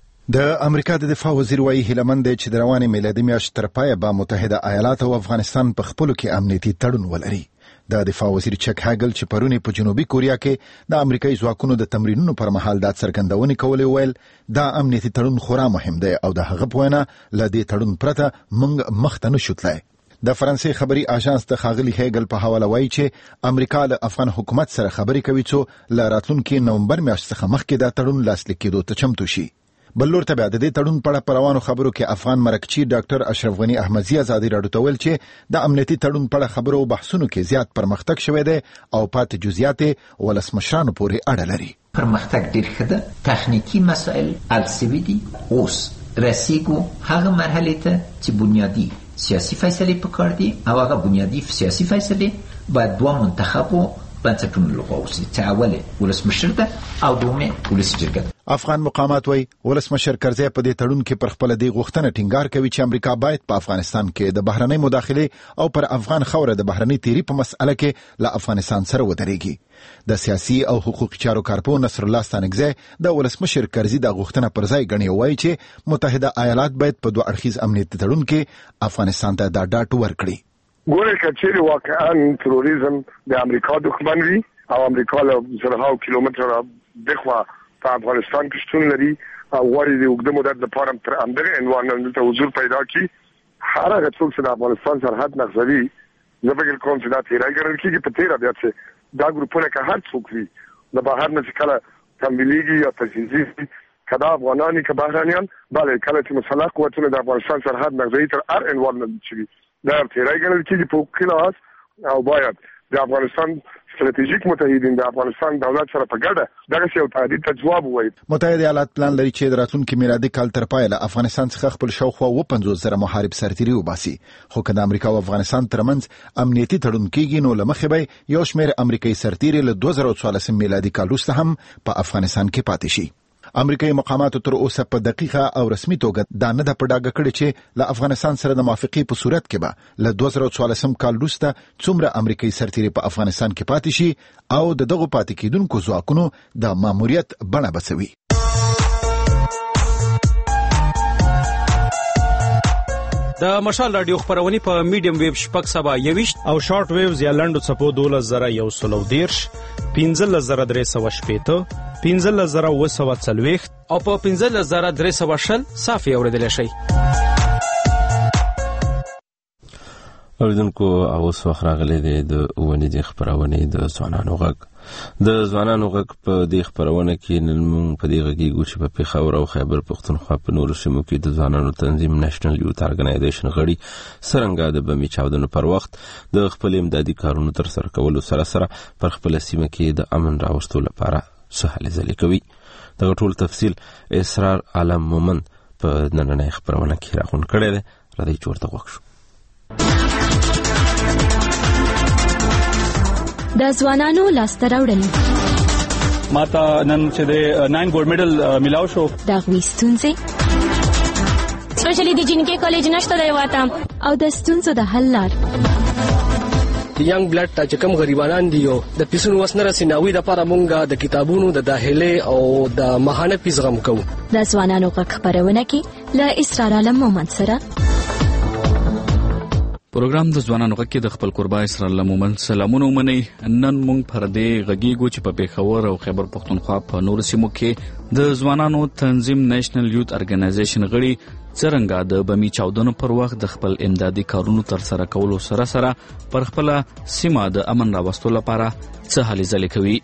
د امریکا د دفاع وزیر وایي هیلمن دی چې د روانې میلادي میاشتې تر پایه به متحده ایالات او افغانستان په خپلو کې امنیتي تړون ولري. د دفاع وزیر چک هاګل چې پرونی په جنوبي کوریا کې د امریکایي ځواکونو د تمرینونو پر مهال د څرګندونې کولې ویل دا امنیتي تړون خورا مهم دی او د هغه په وینا له دې تړون پرته موږ مخته نشو تللی. د فرانسې خبري آژانس د ښاغلي هیګل په حواله وایي چې امریکا له افغان حکومت سره خبرې کوي څو له راتلونکي نومبر میاشتې څخه مخکې دا تړون لاسلیک کېدو ته چمتو شي. بل لور ته بیا د دې تړون په اړه په روانو خبرو کې افغان مرکچی ډاکټر اشرف غنی احمدزی ازادي راډیو ته ویل چې د امنیتي تړون په اړه خبرو او بحثونو کې زیات پرمختګ شوی دی او پاتې جزئیات ولسمشرانو پورې اړه لري. پرمختګ ډیر ښه ده، تخنیکی مسائل حل شوي دي، اوس رسیږو هغه مرحلې ته چې بنیادی سیاسي فیصلې پکار دي او هغه بنیادی سیاسي فیصلې باید دوه منتخبو بنسټونو لخوا وشي چې اول ولسمشر ده او دومه ولس جرګه. افغان مقامات وایي ولسمشر کرزی په دې تړون کې پر خپل دی غوښتنه ټینګار کوي چې امریکا باید په افغانستان کې د بهرنۍ مداخله او پر افغان خوره د بهرنۍ تیری په مسأله کې له افغانستان سره ودرېږي. د سیاسي او حقوقي چارو کارپو نصر الله ستانکزی د ولسمشر کرزی د غوښتنه پر ځای غني وایي چې متحده ایالات باید په دوه اړخیز امنیتي تړون کې افغانستان ته د ډاټ ورکړي. ګوره کچېری واقعا تروریزم د امریکا دښمن وي او امریکا له زرهاو کیلومتره دغه په افغانستان کې شتون لري او غواړي د اوږده مدت لپاره تر همدغه عنوان ته حضور پیدا کړي. هر هغه څوک چې د افغانستان سرحد نقضوي زه فکر کوم چې دا تیری ګڼل کېږي په تیره بیا چې دا ګروپونه که هر څوک وي د بهر نه چې کله تمویلېږي یا تجهیزي که دا افغانان که بهرانیان بله کله چې مسلح قوتونه د افغانستان سرحد نقضوي تر هر عنوان نه شي دا تیری ګڼل کېږي په حقوقي لحاظ او باید د افغانستان ستراتیژیک متحدین د افغانستان دولت سره په ګډه دغه یو تهدید ته ځواب ووایي. متحده ایالات پلان لري چې د راتلونکي میلادي کال تر پایه له افغانستان څخه خپل شاوخوا اووه پنځوس زره محارب سرتیري وباسي، خو که د امریکا او افغانستان ترمنځ امنیتي تړون کېږي نو له مخې به یو شمېر امریکایي سرتیري له دوه زره څوارلسم میلادي کال وروسته هم په افغانستان کې پاتې شي. امریکایي مقاماتو تر اوسه په دقیقه او رسمي توګه دا نه ده په ډاګه کړې چې له افغانستان سره د موافقې په صورت کې به له دوه زره څوارلسم کال وروسته څومره امریکایي سرتیري په افغانستان کې پاتې شي او د دغو پاتې کېدونکو ځواکونو د ماموریت بڼه به څه وي. د مشال رادیو خبرونه په میډیم ویب شپږ سبا یويشت او شارټ ویوز یا لنډو څپو دولس زره یو سلو دیرش پنځلس زره درې سوه شپېته پنځلس زره اووه سوه څلوېښت او په پنځلس زره درې سوه شل صافي اورېدلی شئ. اوریدونکو اوس وخت راغلی دی د ونې د خپرونې د ځوانانو غږ. د ځوانانو غږ په دې خپرونه کې نن موږ په دې غږیږو چې په پېښور او خیبر پښتونخوا په نورو سیمو کې د ځوانانو تنظیم نېشنل یوت ارګنایزیشن غړي څرنګه د بمي چاودنو پر وخت د خپل امدادي کارونو تر سره کولو سره سره پر خپل سیمه کې د امن راوستلو لپاره څه هلې ځلې کوي. دغه ټول تفصیل اسرار عالم مومن په نننۍ خپرونه کې راغون کړی دی. راځئ چې ورته غوږ شو. د ځوانانو لاسته راوړنې ماته نن چې د ناین ګولډ میډل میلاو شو. د هغوی ستونزې سپیشلی د جنکۍ کالج نشته دی واته او د ستونزو د حل لار. ینګ بلډ ته چې کوم غریبانان دي او د پیسو وس نه رسي ناوي د لپاره مونږه د کتابونو د داخله او د ماهانه فیس غم کوو. د ځوانانو غږ خپرونه کې له اسرار عالم مومن سره پروګرام د ځوانانو غږ کې د خپل قربا اسرار عالم مومن سلامونه ومني. نن مونږ پر دې غږیږو چې په پېښور او خیبر پښتونخوا په نورو سیمو کې د ځوانانو تنظیم نېشنل یوت ارګنایزیشن غړي څرنګه د بمي چاودنو پر وخت د خپل امدادي کارونو تر سره کولو سره سره پر خپل سیمه د امن راوستلو لپاره څه هلې ځلې کوي.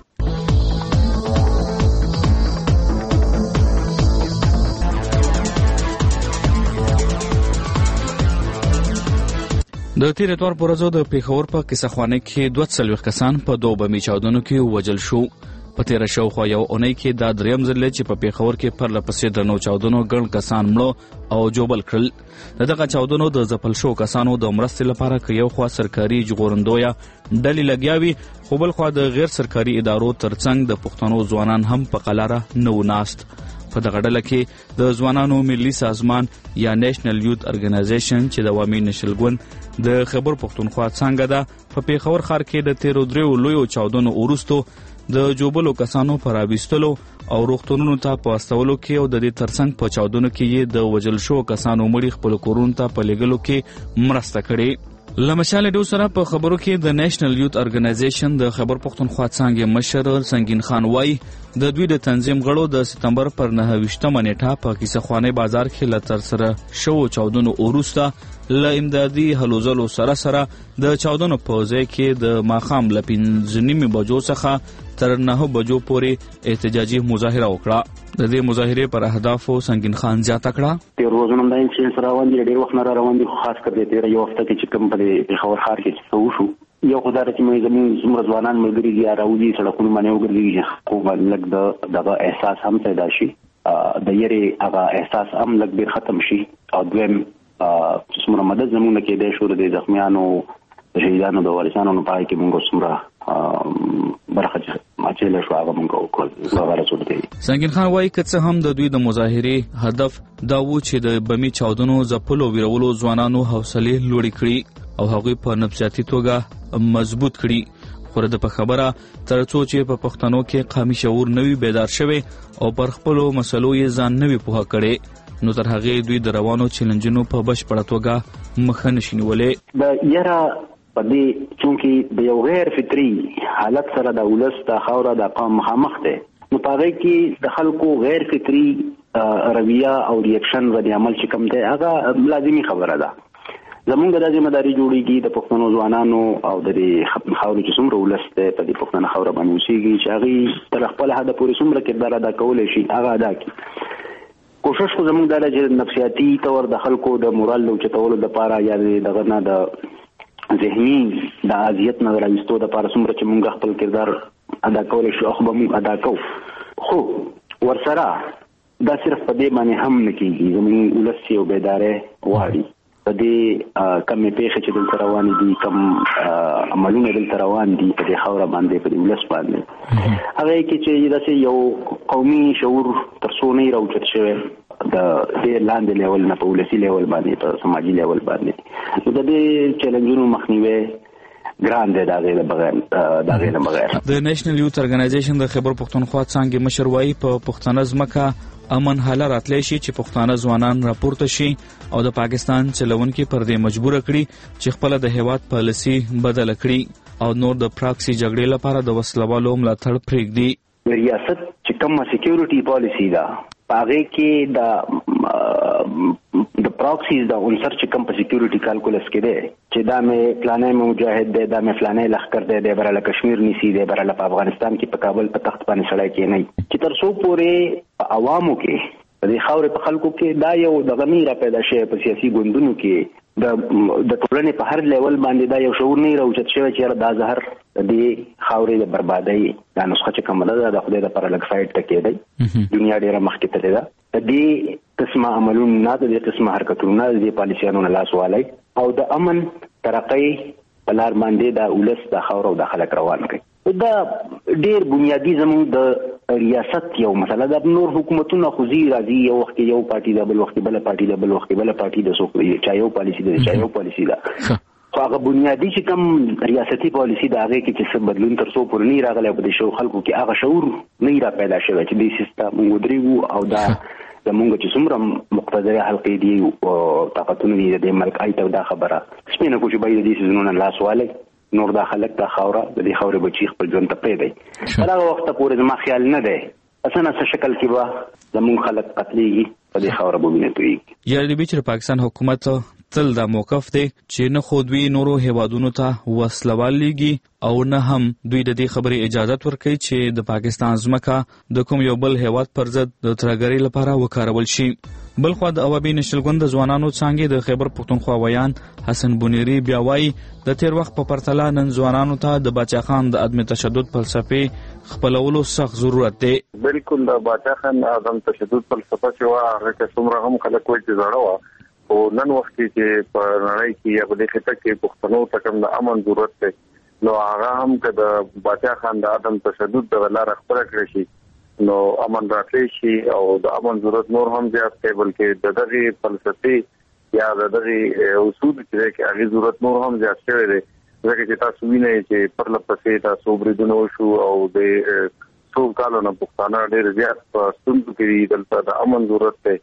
د تیر اتوار پر ورځ د پېښور په کیسهخوانه کې دوه څلوېښت کسان په دوه بمي چاودنو کې وژل شو. په تیر شاوخوا یو اونۍ کې دا دریم ځل چې په پېښور کې پرله پسې درنو چاودنو ګڼ کسان مړه او جوبل کړل. د دغه چاودنو د ځپل شو کسانو د مرستې لپاره که یو خوا سرکاري ژغورندویه ډلې لګیا وي خو بل خوا د غیر سرکاري ادارو ترڅنګ د پښتنو ځوانان هم په قلاره نه و ناست. په دغه ډله کې د ځوانانو ملي سازمان یا نېشنل یوت ارګنایزیشن چې د عوامي نشل ګوند د خیبر پښتونخوا څنګه ده په پېښور ښار کې د تیرو دریو لویو چاودنو وروستو د جوبلو کسانو پر راویستلو او روغتونونو ته په استولو کې او د دې ترڅنګ په چاودنو کې یې د وژل شو کسانو مړي خپل کورونو ته په لېږلو کې مرسته کړې. له مشال ډیو سره په خبرو کې د نېشنل یوت ارګنایزیشن د خیبر پښتونخوا څنګه مشر سنگین خان وای د دوی د تنظیم غړو د سپتمبر پر نهه ویشتمه نیټه په کیسهخوانه بازار کې لتر سره شو چاودنو وروسته له امدادي هلو ځلو سره سره د چاودنو په ځای کې د ماښام له پنځه نیمې بجو څخه تر نهه بجو پورې احتجاجي مظاهره وکړه. د دې مظاهرې پر اهدافو سنگین خان زیاته کړه. تیر روزونه د انسان روان دي ډېر وخت نه روان دي خاص کر دې تیر یو هفته کې چې کوم په پېښور ښار کې څه وشو یو خدای چې موږ زموږ زموږ ځوانان ملګري دي راوځي سړکونو باندې وګرځي خو لږ د دغه احساس هم پیدا شي د یری هغه احساس هم لږ ډېر ختم شي او دویم چې څومره مدد زموږ کې د شور د زخمیانو د شهیدانو د وارثانو په پای کې موږ څومره برخه چې له شو هغه موږ وکړل هغه راځو دی. سنگین خان وایي که څه هم د دوی د مظاهرې هدف دا و چې د بمي چاودنو ځپلو ویرولو ځوانانو حوصلې لوړې کړي او هغوی په نفسیاتي توګه مضبوط کړي خو د په خبره تر څو چې په پښتنو کې قومي شعور نوي بیدار شوی او پر خپلو مسلو یې ځان نوي پوهه کړي نو تر هغې دوی د روانو چیلنجونو په بشپړه توګه مخه نشي نیولی. د یره په دې چونکې د یو غیر فطري حالت سره د ولس د خاوره د قوم مخامخ دی نو په هغې کې د خلکو غیر فطري رویه او ریاکشن رد عمل چې کوم دی هغه لازمي خبره ده. زمونږ د ذمہداري جوړیږي د پښتنو ځوانانو او د خاورې چې څومره ولس دی په دې پښتنه خاوره باندې اوسېږي چې هغوی تر خپل حده پورې څومره کردار ادا کولی شي هغه ادا کړي. کوشش خو زمونږ دا دی چې نفسیاتي طور د خلکو د مورال د اوچتولو دپاره یا دغه نه د ذهني د اذیت نه راویستو دپاره څومره چې مونږ خپل کردار ادا کولی شو خو به مونږ ادا کوو خو ورسره دا صرف په دې باندې هم نه کېږي. زموږ ولس یو بیدارۍ غواړي په دې کمې پیښې چې دلته روانې دي کم عملونه دلته روان دي په دې خاوره باندې په دې ولس باندې هغه کې چې داسې یو قومي شعور تر څو نه راوچت شوی د ډېر لاندې لیول نه په ولسي لیول باندې په سماجي لیول باندې نو د دې چیلنجونو مخنیوی ګران دی د هغې نه بغیر د هغې نه بغیر. د نېشنل یوت ارګنایزیشن د خیبر پښتونخوا څانګې مشر وایي په پښتنه ځمکه امن حاله راتلی شي چې پښتانه ځوانان راپورته شي او د پاکستان چلونکي پر دې مجبور کړي چې خپل د هیواد پالیسي بدل کړي او نور د پراکسي جګړې لپاره د وسلوالو ملاتړ پرېږدي. ریاست چې کومه سکیورټي پالیسی ده هغه کې د د پراکسیز د عنصر چې کوم په سکیورټي کالکولس کې ده چې دا مې پلانې مجاهد ده دا مې فلانې لخر ده د براله کشمیر نسی ده براله په افغانستان کې په کابل په تخت باندې سړی کې نه چې تر څو پورې عوامو کې د خاورې په خلکو کې دا یو د غمی را پیدا شي په سیاسي ګوندونو کې د د ټولنې په هر لیول باندې دا یو شعور نه راوچت شوی چې دا زهر د خاورې د بربادۍ دا نسخه چې کومه ده د خدای د پر لګ سایډ ټکې دی دنیا ډیره مخکې تللی ده د دې قسمه عملونو نه د دې قسمه حرکتونو نه د دې پالیسیانو نه لاس والی او د امن ترقۍ په لار باندې د اولس د خاور او د خلک روان کوي دا ډیر بنیادی زموږ د ریاست یو مسله ده نور حکومتونه خو زی راځي یو وخت یو پارټي د بل وخت بل پارټي د بل وخت بل پارټي د څوک چا یو پالیسی ده چا یو پالیسی ده خو هغه بنیادی چې کوم ریاستي پالیسی د هغه کې چې څه بدلون تر څو پورې نه راغلی په دې شو خلکو کې هغه شعور نه را پیدا شوی چې دې سیستم مودري او دا زمونږ چې څومره مقتدره حلقې دي او طاقتونه دي د ملک آیته دا خبره سپینه کو چې باید دې سيزونونه لاس والي نور دا خلک دا خوره د دې خورې بچی خپل ژوند ته پېدای هغه وخت پورې زما خیال نه دی اسنه څه شکل کې به زمون خلک قتلېږي په دې خوره بوینه توي یعنی به چې پاکستان حکومت تل دا موقف دی چې نه خودوی نورو هیوادونو ته وسلوال لګي او نه هم دوی د دې خبرې اجازه ورکړي چې د پاکستان ځمکه د کوم یو بل هیواد پر ضد د ترګری لپاره وکارول شي بلخو د اوابي نشل ګوند د ځوانانو څنګه د خیبر پختونخوا ویان حسن بونيري بیا وایي د تیر وخت په پرتله نن ځوانانو ته د باچا خان د عدم تشدد فلسفه خپلولو سخت ضرورت دی بالکل د باچا خان عدم تشدد فلسفه چې وا هغه څومره هم خلک وایي چې زړه وا او نن وخت کې په نړۍ کې یا په دې خطه کې پښتنو ته کوم د امن ضرورت دی نو هغه هم که د باچا خان د عدم تشدد د لار خپل کړی شي نو امن راتلی شي او د امن ضرورت نور هم زیات دی بلکې د دغه فلسفي یا د دغه اصول چې هغه ضرورت نور هم زیات شوی دی ځکه چې تاسو وینئ چې پر لپسې تاسو بریدونه وشو او د څو کالو نه پښتانه ډېر زیات په ستونزو کې دلته د امن ضرورت دی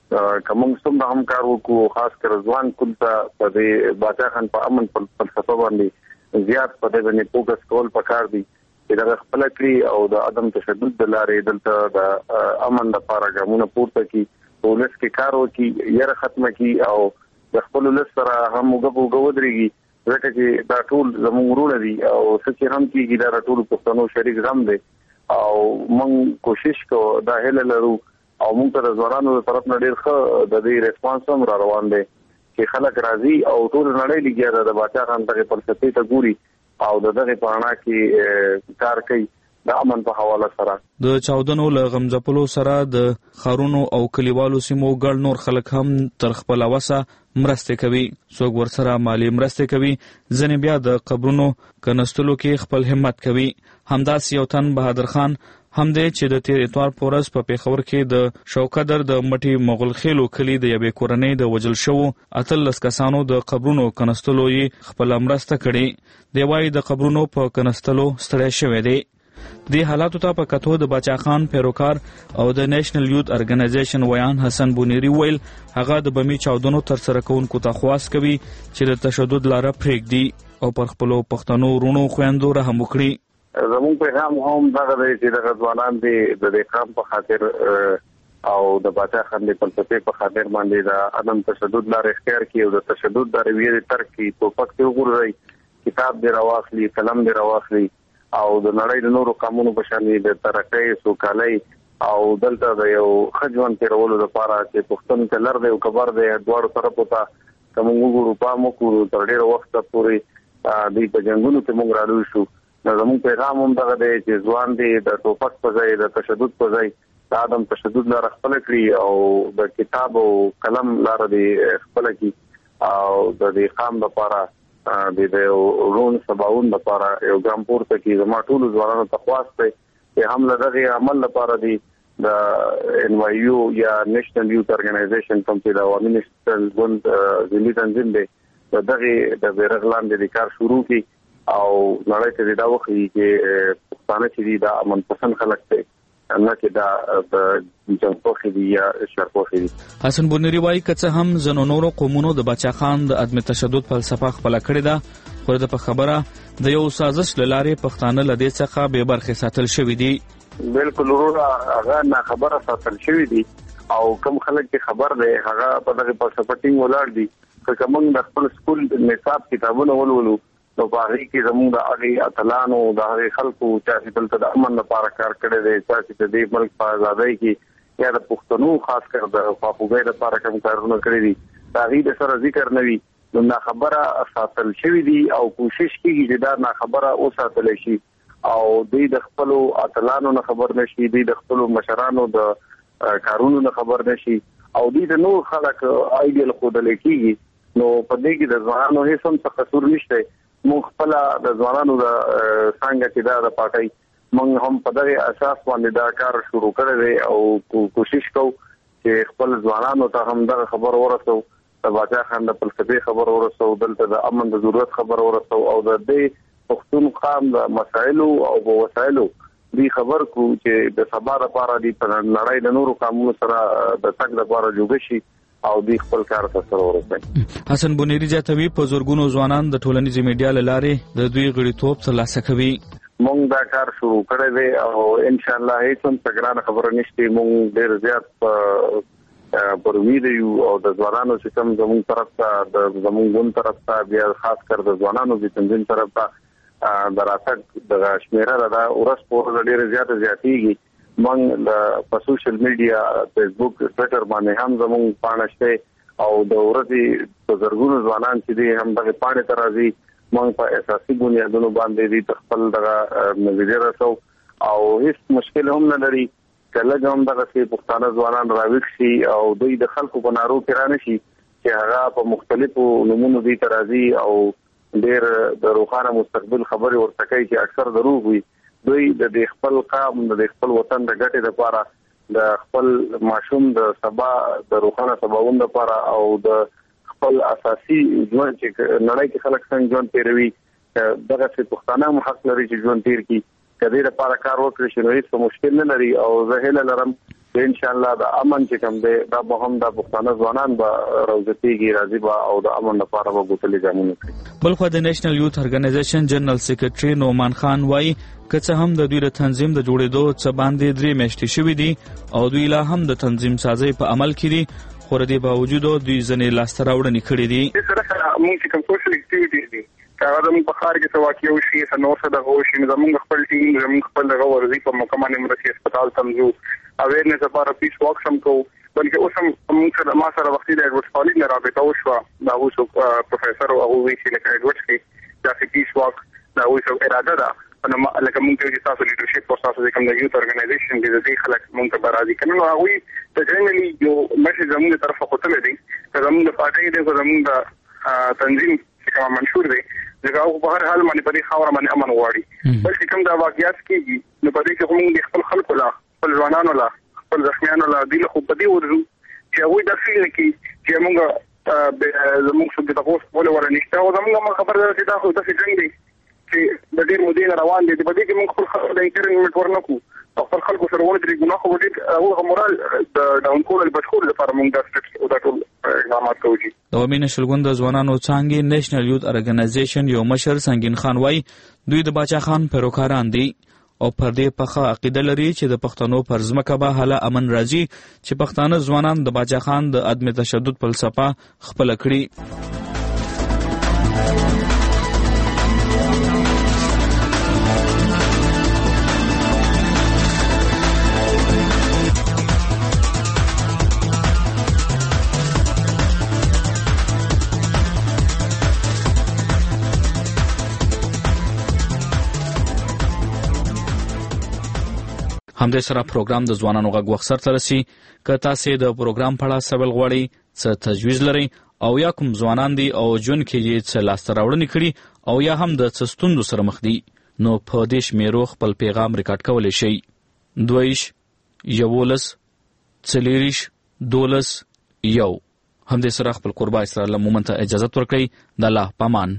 کوم څومره هم کار وکړو خاص کر ځوان کول ته په دې باچا خان په امن فلسفه باندې زیات په دې باندې فوکس کول پکار دي چې دا خپل کړی او د عدم تشدد د لارې دلته د امن لپاره ګامونه پورته کی پولیس کې کار وکړي یره ختمه کی او د خپل ولس سره هم وګړو ودرېږي ځکه چې دا ټول زموږ ورونه دي او څه هم کیږي دا ټول پښتنو شریک غم دي او موږ کوشش کوو دا هله لرو او موږ ته ځوانانو طرف نه ډېر ښه د دې ریسپانس هم را روان دي چې خلک راضي او ټول نړۍ لګیا ده د باچا خان دغه فلسفي ته ګوري او دغه پرانا کې کار کوي د امن په حواله سره د چاودنو له غمځپلو سره د خارونو او کلیوالو سیمو ګڼ نور خلک هم تر خپل وسه مرسته کوي څوک ورسره مالی مرسته کوي ځنې بیا د قبرونو کنستلو کې خپل همت کوي همداس یو تن بهادر خان هم دی چې د تیر اتوار پورس په پیښور کې د شوکدر د مټي مغل خېلو کلی د یوې کورنۍ د وجل شو اتلس کسانو د قبرونو کنستلو یې خپل مرسته کړي دی وايي د قبرونو په کنستلو ستړی شوی دی د حالاتو ته په کتو د باچا خان پیروکار او د نېشنل یوث ارګنایزیشن ویان حسن بونيري ویل هغه د بمی چاودنو تر سره کوونکو ته خواست کوي چې د تشدد لاره پرېږدي او پر خپل پښتنو رونو خويندو رحم وکړي زموږ پیغام هم دغه دی چې د ځوانان دي د قام په خاطر او د باچا خان د فلسفې په خاطر باندې د عدم تشدد لار اختیار کړي او د تشدد د رویې ترک کی توپک ته وګورئ کتاب دی راواخلي قلم دی راواخلي او د نړۍ د نورو قانونو په شان د ترقۍ سوکالۍ او دلته د یو خجوان تیرولو لپاره چې پښتون ته لر دی او کبر دی دواړو طرفو ته کوم وګورو پام وکړو تر ډیره وخت پورې د په جنگونو کې موږ راډو شو زموږ پیغام هم دغه دی چې ځوان دی د ټوپک په ځای د تشدد په ځای د عدم تشدد لار خپل کړی او د کتاب او قلم لار دی خپل کړي او د دې قام لپاره د دې ورون سباون لپاره یو ګام پورته کې زما ټول ځوانانو ته خواست دی چې هم لږه عمل لپاره دی د ان وای یو یا نېشنل یوث ارګنایزیشن کوم چې د عوامي نشل ګوند ځلې تنظیم دی دغه د بیرغلان د کار شروع کی او نړۍ ته دا وخی چې پښتانه چې دا امن پسند خلک دي نه چې دا د جنګ دی یا شرف دی حسن بونيري وايي کڅه هم زنو نورو قومونو د باچا خان د عدم تشدد فلسفه خپل کړی دا خو د په خبره د یو سازش لاره پښتانه لدې څخه به برخه ساتل شوې دي بالکل ورو هغه نه خبره ساتل شوې دي او کوم خلک چې خبر دی هغه په دغه پاسپورټینګ ولاړ دي که کوم د خپل سکول نصاب کتابونه ولولو نو په هغه کې زموږ د هغه اتلانو د هغه خلکو چې دلته د امن لپاره کار کړی دی چې د ملک په ازادۍ کې یا د پښتنو خاص کر د خواپوګۍ لپاره کوم کارونه کړی دي دا غي د سره ذکر نوي نو نه خبره ساتل شوې دي او کوشش کیږي چې دا نه خبره او ساتل شي او د خپل اتلانو نه خبر نشي د خپل مشرانو د کارونو نه خبر نشي او د نور خلک ایډیل خودل کیږي نو په دې کې د ځوانانو هیڅ هم قصور نشته مونږ خپل د ځوانانو د څنګه چې دا د پټای مونږ هم په دغه اساس باندې دا کار شروع کړی دی او کوشش کوو چې خپل ځوانانو ته هم دا خبر ورسو د باچا خان د فلسفي خبر ورسو دلته د امن د ضرورت خبر ورسو او د دې پښتون قام د مسایلو او وسایلو دی خبر کو چې د سبا لپاره دی په لړۍ د نورو قانونو سره د تک لپاره جوړ شي او دی خپل کار ته سره ورسوي. حسن بنيري جاتوي په زورګونو ځوانان د ټولنیزې میډیا لاره د دوی غړیتوب ترلاسه کوي. مونږ دا کار شروع کړی دی او ان شاء الله هیڅ هم څنګه خبره نشته مونږ ډیر زیات پر ویډیو او د ځوانانو چې کوم زموږ طرف ته د زموږ ګوند طرف ته بیا خاص کر د ځوانانو د تنظیم طرف ته د راتګ د شمیره د ورس پور ډیر زیات زیاتېږي موږ په سوشل میډیا فیسبوک ټوئیټر باندې هم زموږ پاڼشته او د ورځې په زرګونو ځوانان چې دي هم دغه پاڼې ترازي موږ په اساسي بنیادونو باندې دي خپل دغه نظریه رسو او هیڅ مشکل هم نه لري کله هم دغه چې پښتانه ځوانان راوښ شي او دوی د خلکو په نارو کې رانه شي چې هغه په مختلفو نمونو دي ترازی او ډېر د روخانه مستقبل خبري ورته کوي چې اکثر دروغ وي دوی د خپل قام د خپل وطن د ګټې لپاره د خپل معشوم د سبا د روخانه سباوند لپاره او د خپل اساسي ژوند چې نړۍ کې خلک څنګه ژوند تیروي دغه چې پښتانه هم حق لري چې ژوند تیر کړي کله لپاره کار وکړي شي نو هیڅ مشکل نه لري او زه هیله لرم ان شاء الله د امن چې کوم دی دا به هم د پښتانه ځوانان به روزتيږي راځي به او د امن لپاره به ګوتلې ګامونه کوي. بلخو د نېشنل یوث ارګنایزیشن جنرال سیکریټري نومان خان وایي که څه هم د دوی د تنظیم د جوړېدو څه باندې درې میاشتې شوې دي او دوی لا هم د تنظیم سازي په عمل کې دي خو د باوجود دوی ځنې لاسته راوړنې کړې دي. سره موږ چې کوم سوشل اکټیویټیز دي کاغه زموږ په خار کې سواکیو شي سنور سره دغه شي زموږ خپل ټیم زموږ خپل دغه ورزي په مکمل مرکز هسپتال تمزو اویرنس لپاره پیس واک سم کو بلکې اوس هم موږ سره ما سره وختي د ایډورډ کالج نه رابطه وشو دا اوس پروفیسور او وی چې لکه ایډورډ کې دا پیس واک دا اوس اراده ده نو لکه موږ چې تاسو لیدرشپ او تاسو کوم د یوث ارګنایزیشن کې د دې خلک موږ ته راځي کنه نو هغه ته جنرالي یو مشه زموږ طرفه خپل دي زموږ د پاتې دي زموږ د تنظیم چې کوم منشور دی دغه په هر حال باندې په دې خاور باندې امن غواړي بلکې کوم دا واقعیت کېږي نو په دې کې هم د خپل خلکو لا خپل ځوانانو لا خپل زخمیانو لا د خو په دې ورزو چې هغه د فیل کې چې موږ زموږ څه د تاسو په ولا نشته او زموږ خبر ده چې دا خو د څنګه دي چې د دې مودې روان دي په دې کې موږ خپل خلک د انټرنیټ ورنکو او خپل خلکو سره ورته ګناه خو دې هغه مورال د ډاون کول البشخور لپاره موږ د سټیپس او د ټول اقدامات کوي. د ومن نشلګوند د ځوانانو څنګه نېشنل یوث ارګنایزیشن یو مشر سنگین خان وای دوی د باچا خان پیروکاران دي او پر دې پخه عقیده لري چې د پښتنو پر ځمکه به حاله امن راځي چې پښتانه ځوانان د باچا خان د عدم تشدد فلسفه خپل کړي. همدې سره پروګرام د ځوانانو غږ وخت سره رسي که تاسو د پروګرام په اړه سوال غواړئ څه تجویز لرئ او یا کوم ځوانان دي او جون کې یې څه لاسته راوړنې کړي او یا هم د څه ستونزو سره مخ دي نو په دې شمیرو خپل پیغام ریکارډ کولی شئ دویش یولس څلېرویشت دولس یو همدې سره خپل قربا اسرائیل مومن ته اجازه ورکړئ د الله پامان.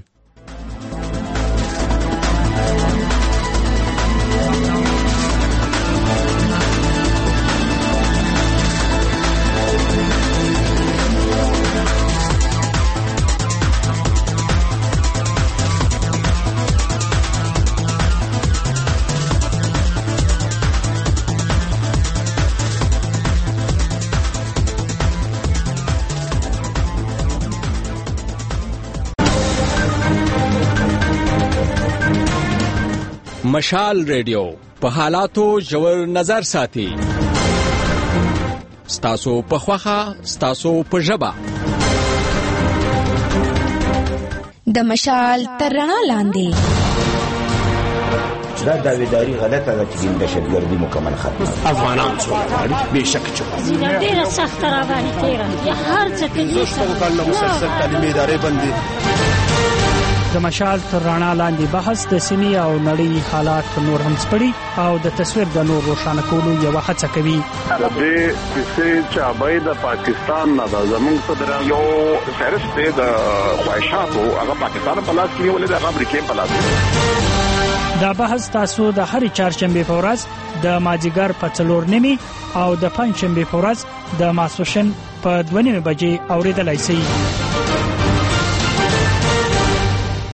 مشال ریډیو په حالاتو ژور نظر ساتي. ستاسو په خوخه ستاسو په ژبه د مشال تر رڼا لاندې. دا داویداری غلطه ده چې د دهشتګردي مکمل ختمه. افغانان څو غواړي بهشکه چې زینا ډیره سخت را باندې تیره یا هر څه کې دوستو کله مسلسل تعلیمي ادارې باندې د مشال تر رڼا لاندې بحث د سیمې او نړۍ حالات نور هم سپړي او د تصویر د نور روښانه کولو یو هڅه کوي. د دې چې چابای د پاکستان نه د زمونږ صدر یو فهرست د خواهشاتو هغه پاکستان په لاس کې ولې د امریکا په لاس. دا بحث تاسو د هرې چهارشنبه په ورځ د مازیګر په څلور نیمه او د پنځشنبه په ورځ د ماسوشن په دوه نیمه بجې اوریدلای شئ.